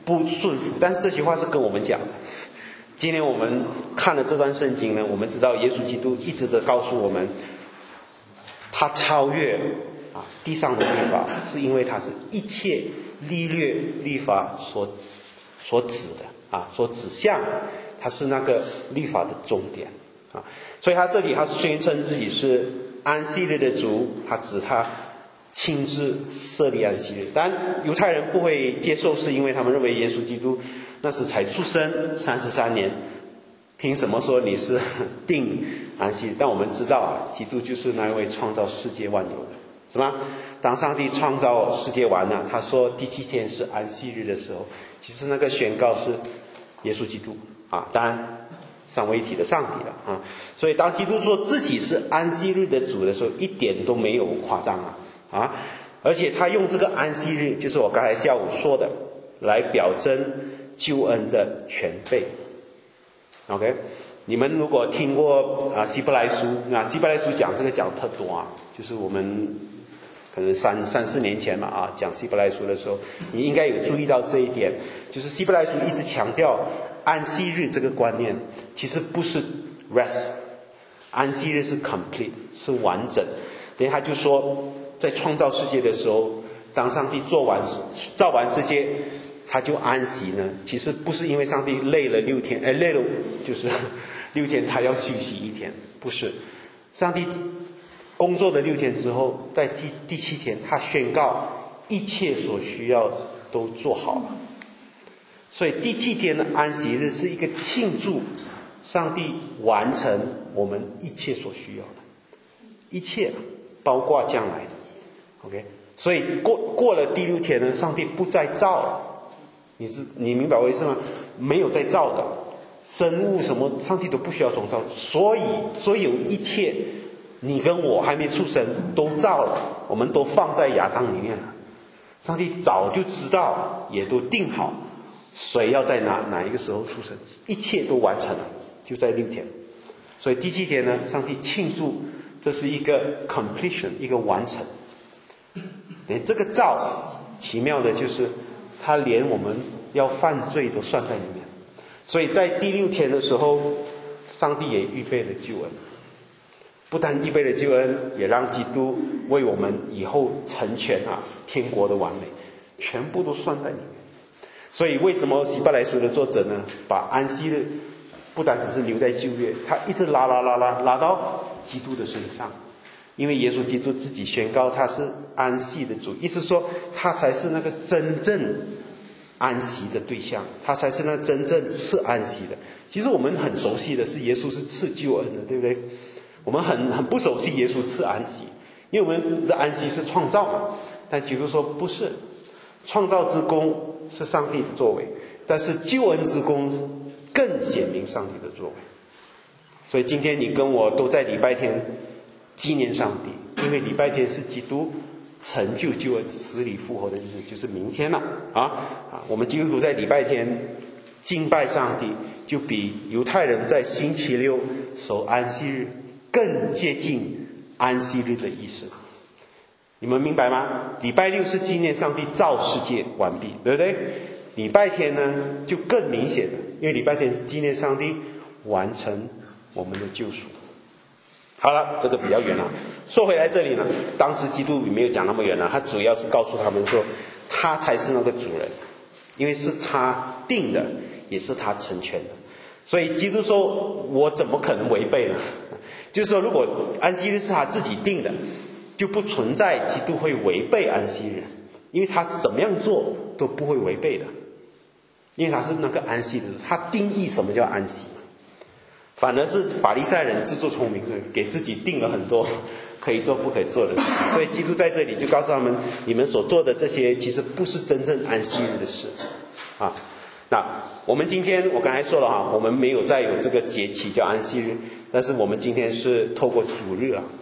不顺服。但是这句话是跟我们讲的。今天我们看了这段圣经呢，我们知道耶稣基督一直的告诉我们，他超越啊地上的律法，是因为他是一切历略律法所所指的啊，所指向，他是那个律法的终点啊。所以他这里他宣称自己是安息日的主，他指他亲自设立安息日。当然犹太人不会接受，是因为他们认为耶稣基督那时才出生三十三年，凭什么说你是定安息日？但我们知道啊，基督就是那位创造世界万有的，是吗？当上帝创造世界完了，他说第七天是安息日的时候，其实那个宣告是耶稣基督啊，当然三位一体的上帝了啊。所以当基督说自己是安息日的主的时候，一点都没有夸张啊啊！而且他用这个安息日，就是我刚才下午说的，来表征救恩的全备。OK， 你们如果听过啊希伯来书，啊希伯来书讲这个讲特多啊，就是我们可能三三四年前嘛啊讲希伯来书的时候，你应该有注意到这一点，就是希伯来书一直强调安息日这个观念，其实不是 rest， 安息日是 complete， 是完整。等于他就说，在创造世界的时候，当上帝做完造完世界，他就安息呢。其实不是因为上帝累了六天，哎累了就是六天他要休息一天，不是。上帝工作的六天之后，在第第七天，他宣告一切所需要都做好了。所以第七天的安息日是一个庆祝上帝完成我们一切所需要的，一切包括将来的 OK， 所以过过了第六天呢，上帝不再造了。你是你明白我意思吗？没有再造的生物什么，上帝都不需要重造。所以所有一切你跟我还没出生都造了，我们都放在亚当里面了。上帝早就知道，也都定好谁要在哪哪一个时候出生，一切都完成了，就在六天。所以第七天呢，上帝庆祝这是一个 completion， 一个完成。连这个造奇妙的就是他连我们要犯罪都算在里面。所以在第六天的时候，上帝也预备了救恩，不但预备了救恩，也让基督为我们以后成全啊天国的完美，全部都算在里面。所以为什么希伯来书的作者呢，把安息日不单只是留在旧约，他一直拉拉拉拉拉到基督的身上。因为耶稣基督自己宣告他是安息的主，意思说他才是那个真正安息的对象，他才是那个真正赐安息的。其实我们很熟悉的是耶稣是赐救恩的，对不对？我们很很不熟悉耶稣赐安息，因为我们的安息是创造嘛。但基督说不是，创造之功是上帝的作为，但是救恩之功更显明上帝的作为。所以今天你跟我都在礼拜天纪念上帝，因为礼拜天是基督成就救恩死里复活的日子，就是明天了啊啊！我们基督徒在礼拜天敬拜上帝，就比犹太人在星期六守安息日更接近安息日的意思。你们明白吗？礼拜六是纪念上帝造世界完毕，对不对？礼拜天呢就更明显了，因为礼拜天是纪念上帝完成我们的救赎。好了，这个比较远了。说回来这里呢，当时基督没有讲那么远了，他主要是告诉他们说，他才是那个主人，因为是他定的，也是他成全的。所以基督说，我怎么可能违背呢？就是说，如果安息日是他自己定的，就不存在基督会违背安息日，因为他是怎么样做都不会违背的，因为他是那个安息日，他定义什么叫安息。反而是法利赛人自作聪明，给自己定了很多可以做不可以做的事情。所以基督在这里就告诉他们，你们所做的这些其实不是真正安息日的事啊。那我们今天我刚才说了啊，我们没有再有这个节期叫安息日，但是我们今天是透过主日啊啊，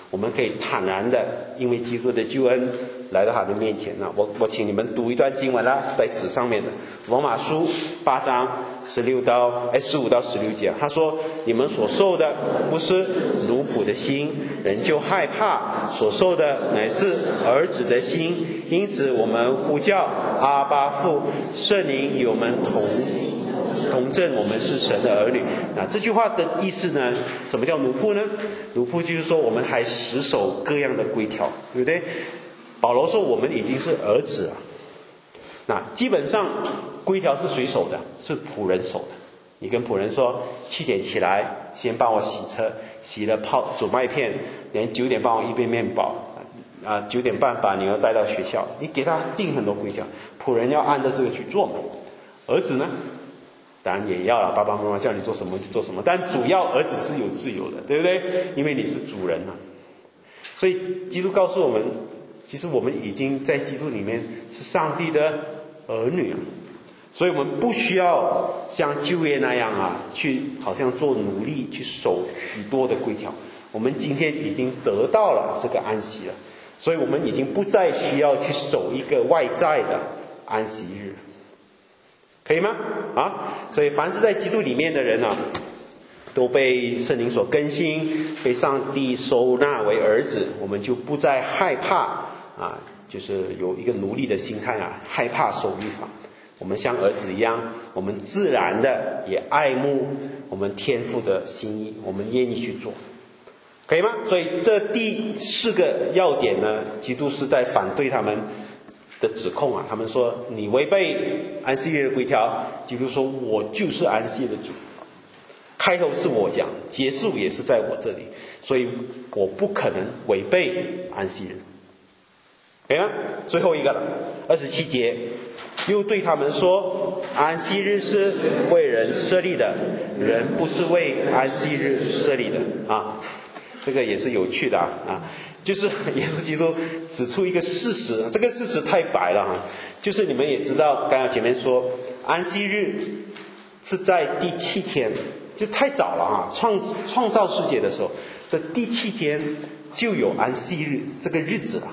我们可以坦然的因为基督的救恩来到他的面前啊。我我请你们读一段经文啦，在纸上面的罗马书八章十六到哎十五到十六节，他说：你们所受的不是奴仆的心，人就害怕；所受的乃是儿子的心。因此我们呼叫阿爸父，圣灵与我们同同证我们是神的儿女。那这句话的意思呢，什么叫奴仆呢？奴仆就是说我们还死守各样的规条，对不对？保罗说我们已经是儿子了。那基本上规条是谁守的？是仆人守的。你跟仆人说七点起来，先帮我洗车，洗了泡煮麦片，连九点帮我一杯面包啊，九点半把女儿带到学校，你给他定很多规条，仆人要按照这个去做嘛。儿子呢，当然也要了，爸爸妈妈叫你做什么就做什么，但主要儿子是有自由的，对不对？因为你是主人嘛。所以基督告诉我们，其实我们已经在基督里面是上帝的儿女啊，所以我们不需要像旧约那样啊，去好像做奴隶去守许多的规条。我们今天已经得到了这个安息了，所以我们已经不再需要去守一个外在的安息日，可以吗？啊，所以凡是在基督里面的人啊，都被圣灵所更新，被上帝收纳为儿子，我们就不再害怕啊，就是有一个奴隶的心态啊，害怕守律法。我们像儿子一样，我们自然的也爱慕我们天父的心意，我们愿意去做，可以吗？所以这第四个要点呢，基督是在反对他们的指控啊。他们说你违背安息日的规条，基督说我就是安息的主。开头是我讲，结束也是在我这里，所以我不可能违背安息日。可以吗？最后一个了，二十七节，又对他们说：安息日是为人设立的，人不是为安息日设立的啊。这个也是有趣的啊，就是耶稣基督指出一个事实，这个事实太白了哈，就是你们也知道，刚刚前面说安息日是在第七天，就太早了哈，创创造世界的时候，这第七天就有安息日这个日子了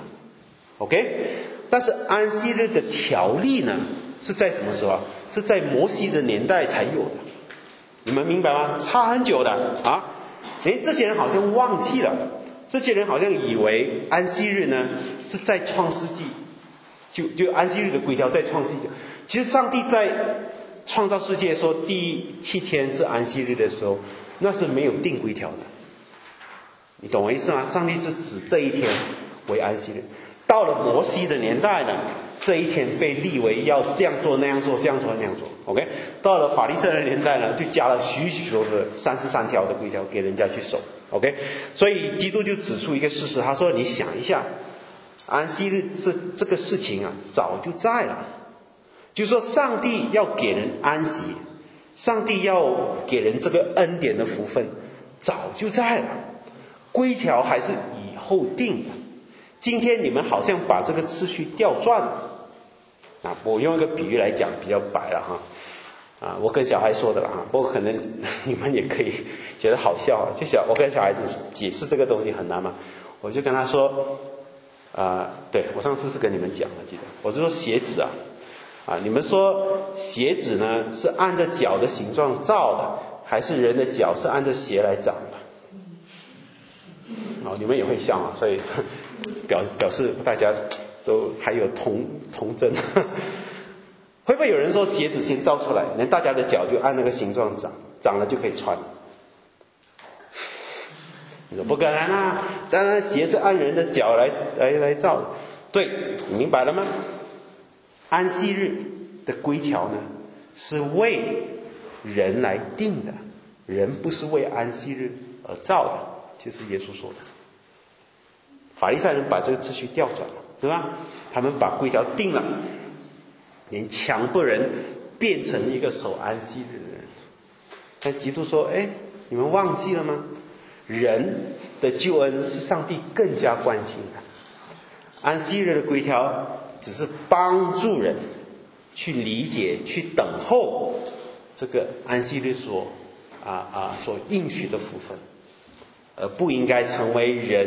，OK？ 但是安息日的条例呢，是在什么时候？是在摩西的年代才有的，你们明白吗？差很久的啊。诶，这些人好像忘记了，这些人好像以为安息日呢是在创世纪，就就安息日的规条在创世纪。其实上帝在创造世界说第七天是安息日的时候，那是没有定规条的，你懂我意思吗？上帝是指这一天为安息日。到了摩西的年代呢，这一天被立为要这样做那样做这样做那样做 OK。 到了法利赛人的年代呢，就加了许许多的三十三条的规条给人家去守 OK。 所以基督就指出一个事实，他说你想一下，安息日这这个事情啊早就在了，就是说上帝要给人安息，上帝要给人这个恩典的福分早就在了，规条还是以后定的。今天你们好像把这个次序调转了啊！我用一个比喻来讲比较白了哈啊！我跟小孩说的了哈，不过可能你们也可以觉得好笑。就小我跟小孩子解释这个东西很难嘛，我就跟他说啊，对我上次是跟你们讲的，记得我就说鞋子啊啊，你们说鞋子呢是按着脚的形状造的，还是人的脚是按着鞋来长的？哦，你们也会笑啊，所以表表示大家都还有童童真。会不会有人说鞋子先造出来，连大家的脚就按那个形状长，长了就可以穿？你说不可能啊，当然鞋是按人的脚来来来造的。对，你明白了吗？安息日的规条呢，是为人来定的，人不是为安息日而造的，就是耶稣说的。法利赛人把这个秩序调转了，是吧？他们把规条定了，连强迫人变成一个守安息日的人。但基督说：哎，你们忘记了吗？人的救恩是上帝更加关心的，安息日的规条只是帮助人去理解、去等候这个安息日所啊啊所应许的福分，而不应该成为人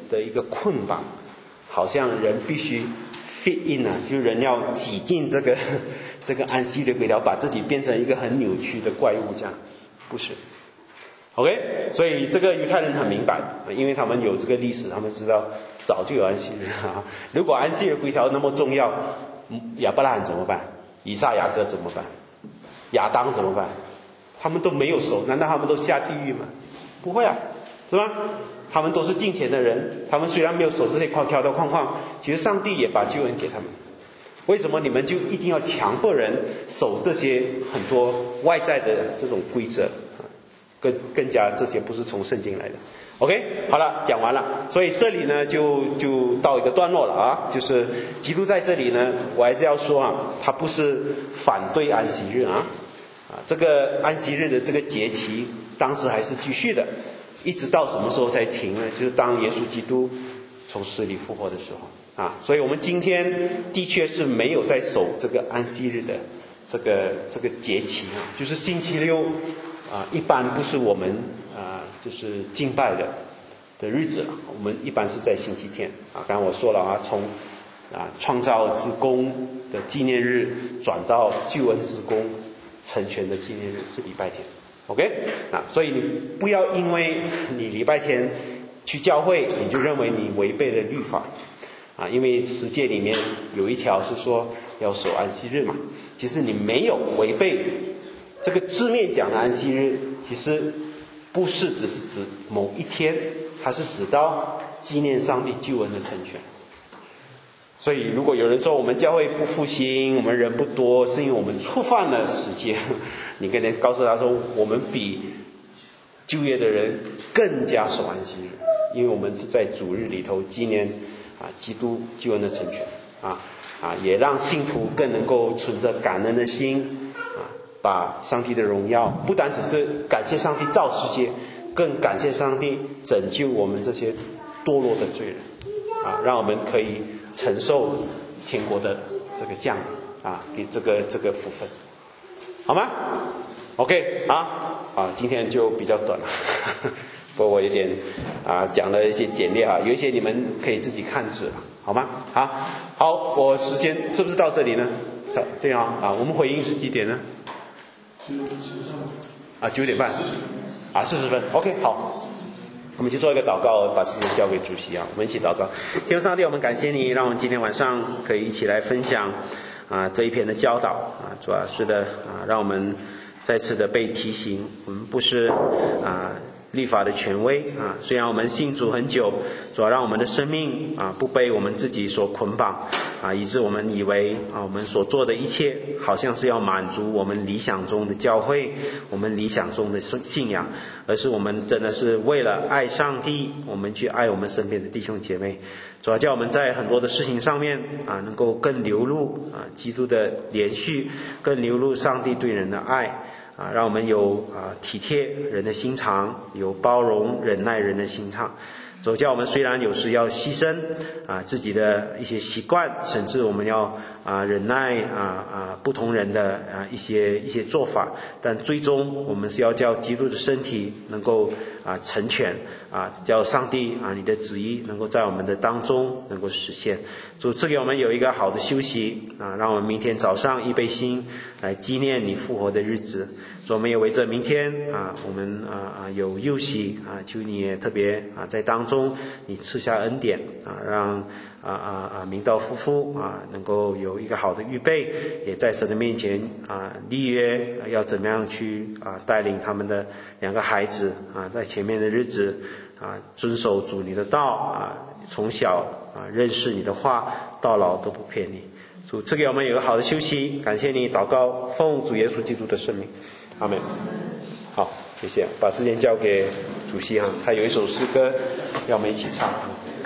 的一个捆绑，好像人必须 fit in 啊，就是人要挤进这个这个安息日规条，把自己变成一个很扭曲的怪物这样，不是。OK， 所以这个犹太人很明白，因为他们有这个历史，他们知道早就有安息日啊。如果安息日规条那么重要，亚伯拉罕怎么办？以撒、雅各怎么办？亚当怎么办？他们都没有守，难道他们都下地狱吗？不会啊，是吧？他们都是敬虔的人，他们虽然没有守这些条条框框，其实上帝也把救恩给他们。为什么你们就一定要强迫人守这些很多外在的这种规则？更更加这些不是从圣经来的。 OK， 好了，讲完了。所以这里呢就就到一个段落了啊，就是基督在这里呢，我还是要说啊，他不是反对安息日啊，啊，这个安息日的这个节期当时还是继续的，一直到什么时候才停呢？就是当耶稣基督从死里复活的时候啊。所以我们今天的确是没有在守这个安息日的这个这个节期啊，就是星期六啊，一般不是我们啊，就是敬拜的的日子了。我们一般是在星期天啊。刚才我说了啊，从啊创造之功的纪念日转到救恩之功成全的纪念日是礼拜天。OK， 啊，所以你不要因为你礼拜天去教会，你就认为你违背了律法啊。因为十诫里面有一条是说要守安息日嘛，其实你没有违背。这个字面讲的安息日，其实不是只是指某一天，它是指到纪念上帝救恩的成全。所以如果有人说我们教会不复兴，我们人不多，是因为我们触犯了十诫，你跟人告诉他说，我们比旧约的人更加守安息日，因为我们是在主日里头纪念啊基督救恩的成全啊啊，也让信徒更能够存着感恩的心啊，把上帝的荣耀不单只是感谢上帝造世界，更感谢上帝拯救我们这些堕落的罪人啊，让我们可以承受天国的这个降临啊，给这个这个福分，好吗 ？OK 啊啊，今天就比较短了，不过我有点啊讲了一些简略啊，有一些你们可以自己看字了，好吗？好，好，我时间是不是到这里呢？对啊啊，我们回应是几点呢？啊，九点半啊，四十分。OK， 好。我们去做一个祷告，把时间交给主席啊！我们一起祷告。天父上帝，我们感谢你，让我们今天晚上可以一起来分享啊这一篇的教导啊。主要是的啊，让我们再次的被提醒，我们不是啊律法的权威啊。虽然我们信主很久，主要让我们的生命啊不被我们自己所捆绑啊，以致我们以为啊我们所做的一切好像是要满足我们理想中的教会，我们理想中的信仰，而是我们真的是为了爱上帝，我们去爱我们身边的弟兄姐妹。主要叫我们在很多的事情上面啊，能够更流露啊基督的连续，更流露上帝对人的爱啊，让我们有啊体贴人的心肠，有包容忍耐人的心肠。主叫我们虽然有时要牺牲啊自己的一些习惯，甚至我们要啊忍耐啊啊不同人的啊一些一些做法，但最终我们是要叫基督的身体能够啊成全啊，叫上帝啊你的旨意能够在我们的当中能够实现。主赐给我们有一个好的休息啊，让我们明天早上预备心来纪念你复活的日子。主，我们也为着明天啊，我们啊啊有休息啊，求你也特别啊在当中你赐下恩典啊，让啊啊啊明道夫妇啊能够有一个好的预备，也在神的面前啊立约要怎么样去啊带领他们的两个孩子啊，在前面的日子啊遵守主你的道啊，从小啊认识你的话，到老都不偏离。主赐给我们有个好的休息，感谢你，祷告奉主耶稣基督的圣名，阿们。好，谢谢，把时间交给主席啊，他有一首诗歌要我们一起唱。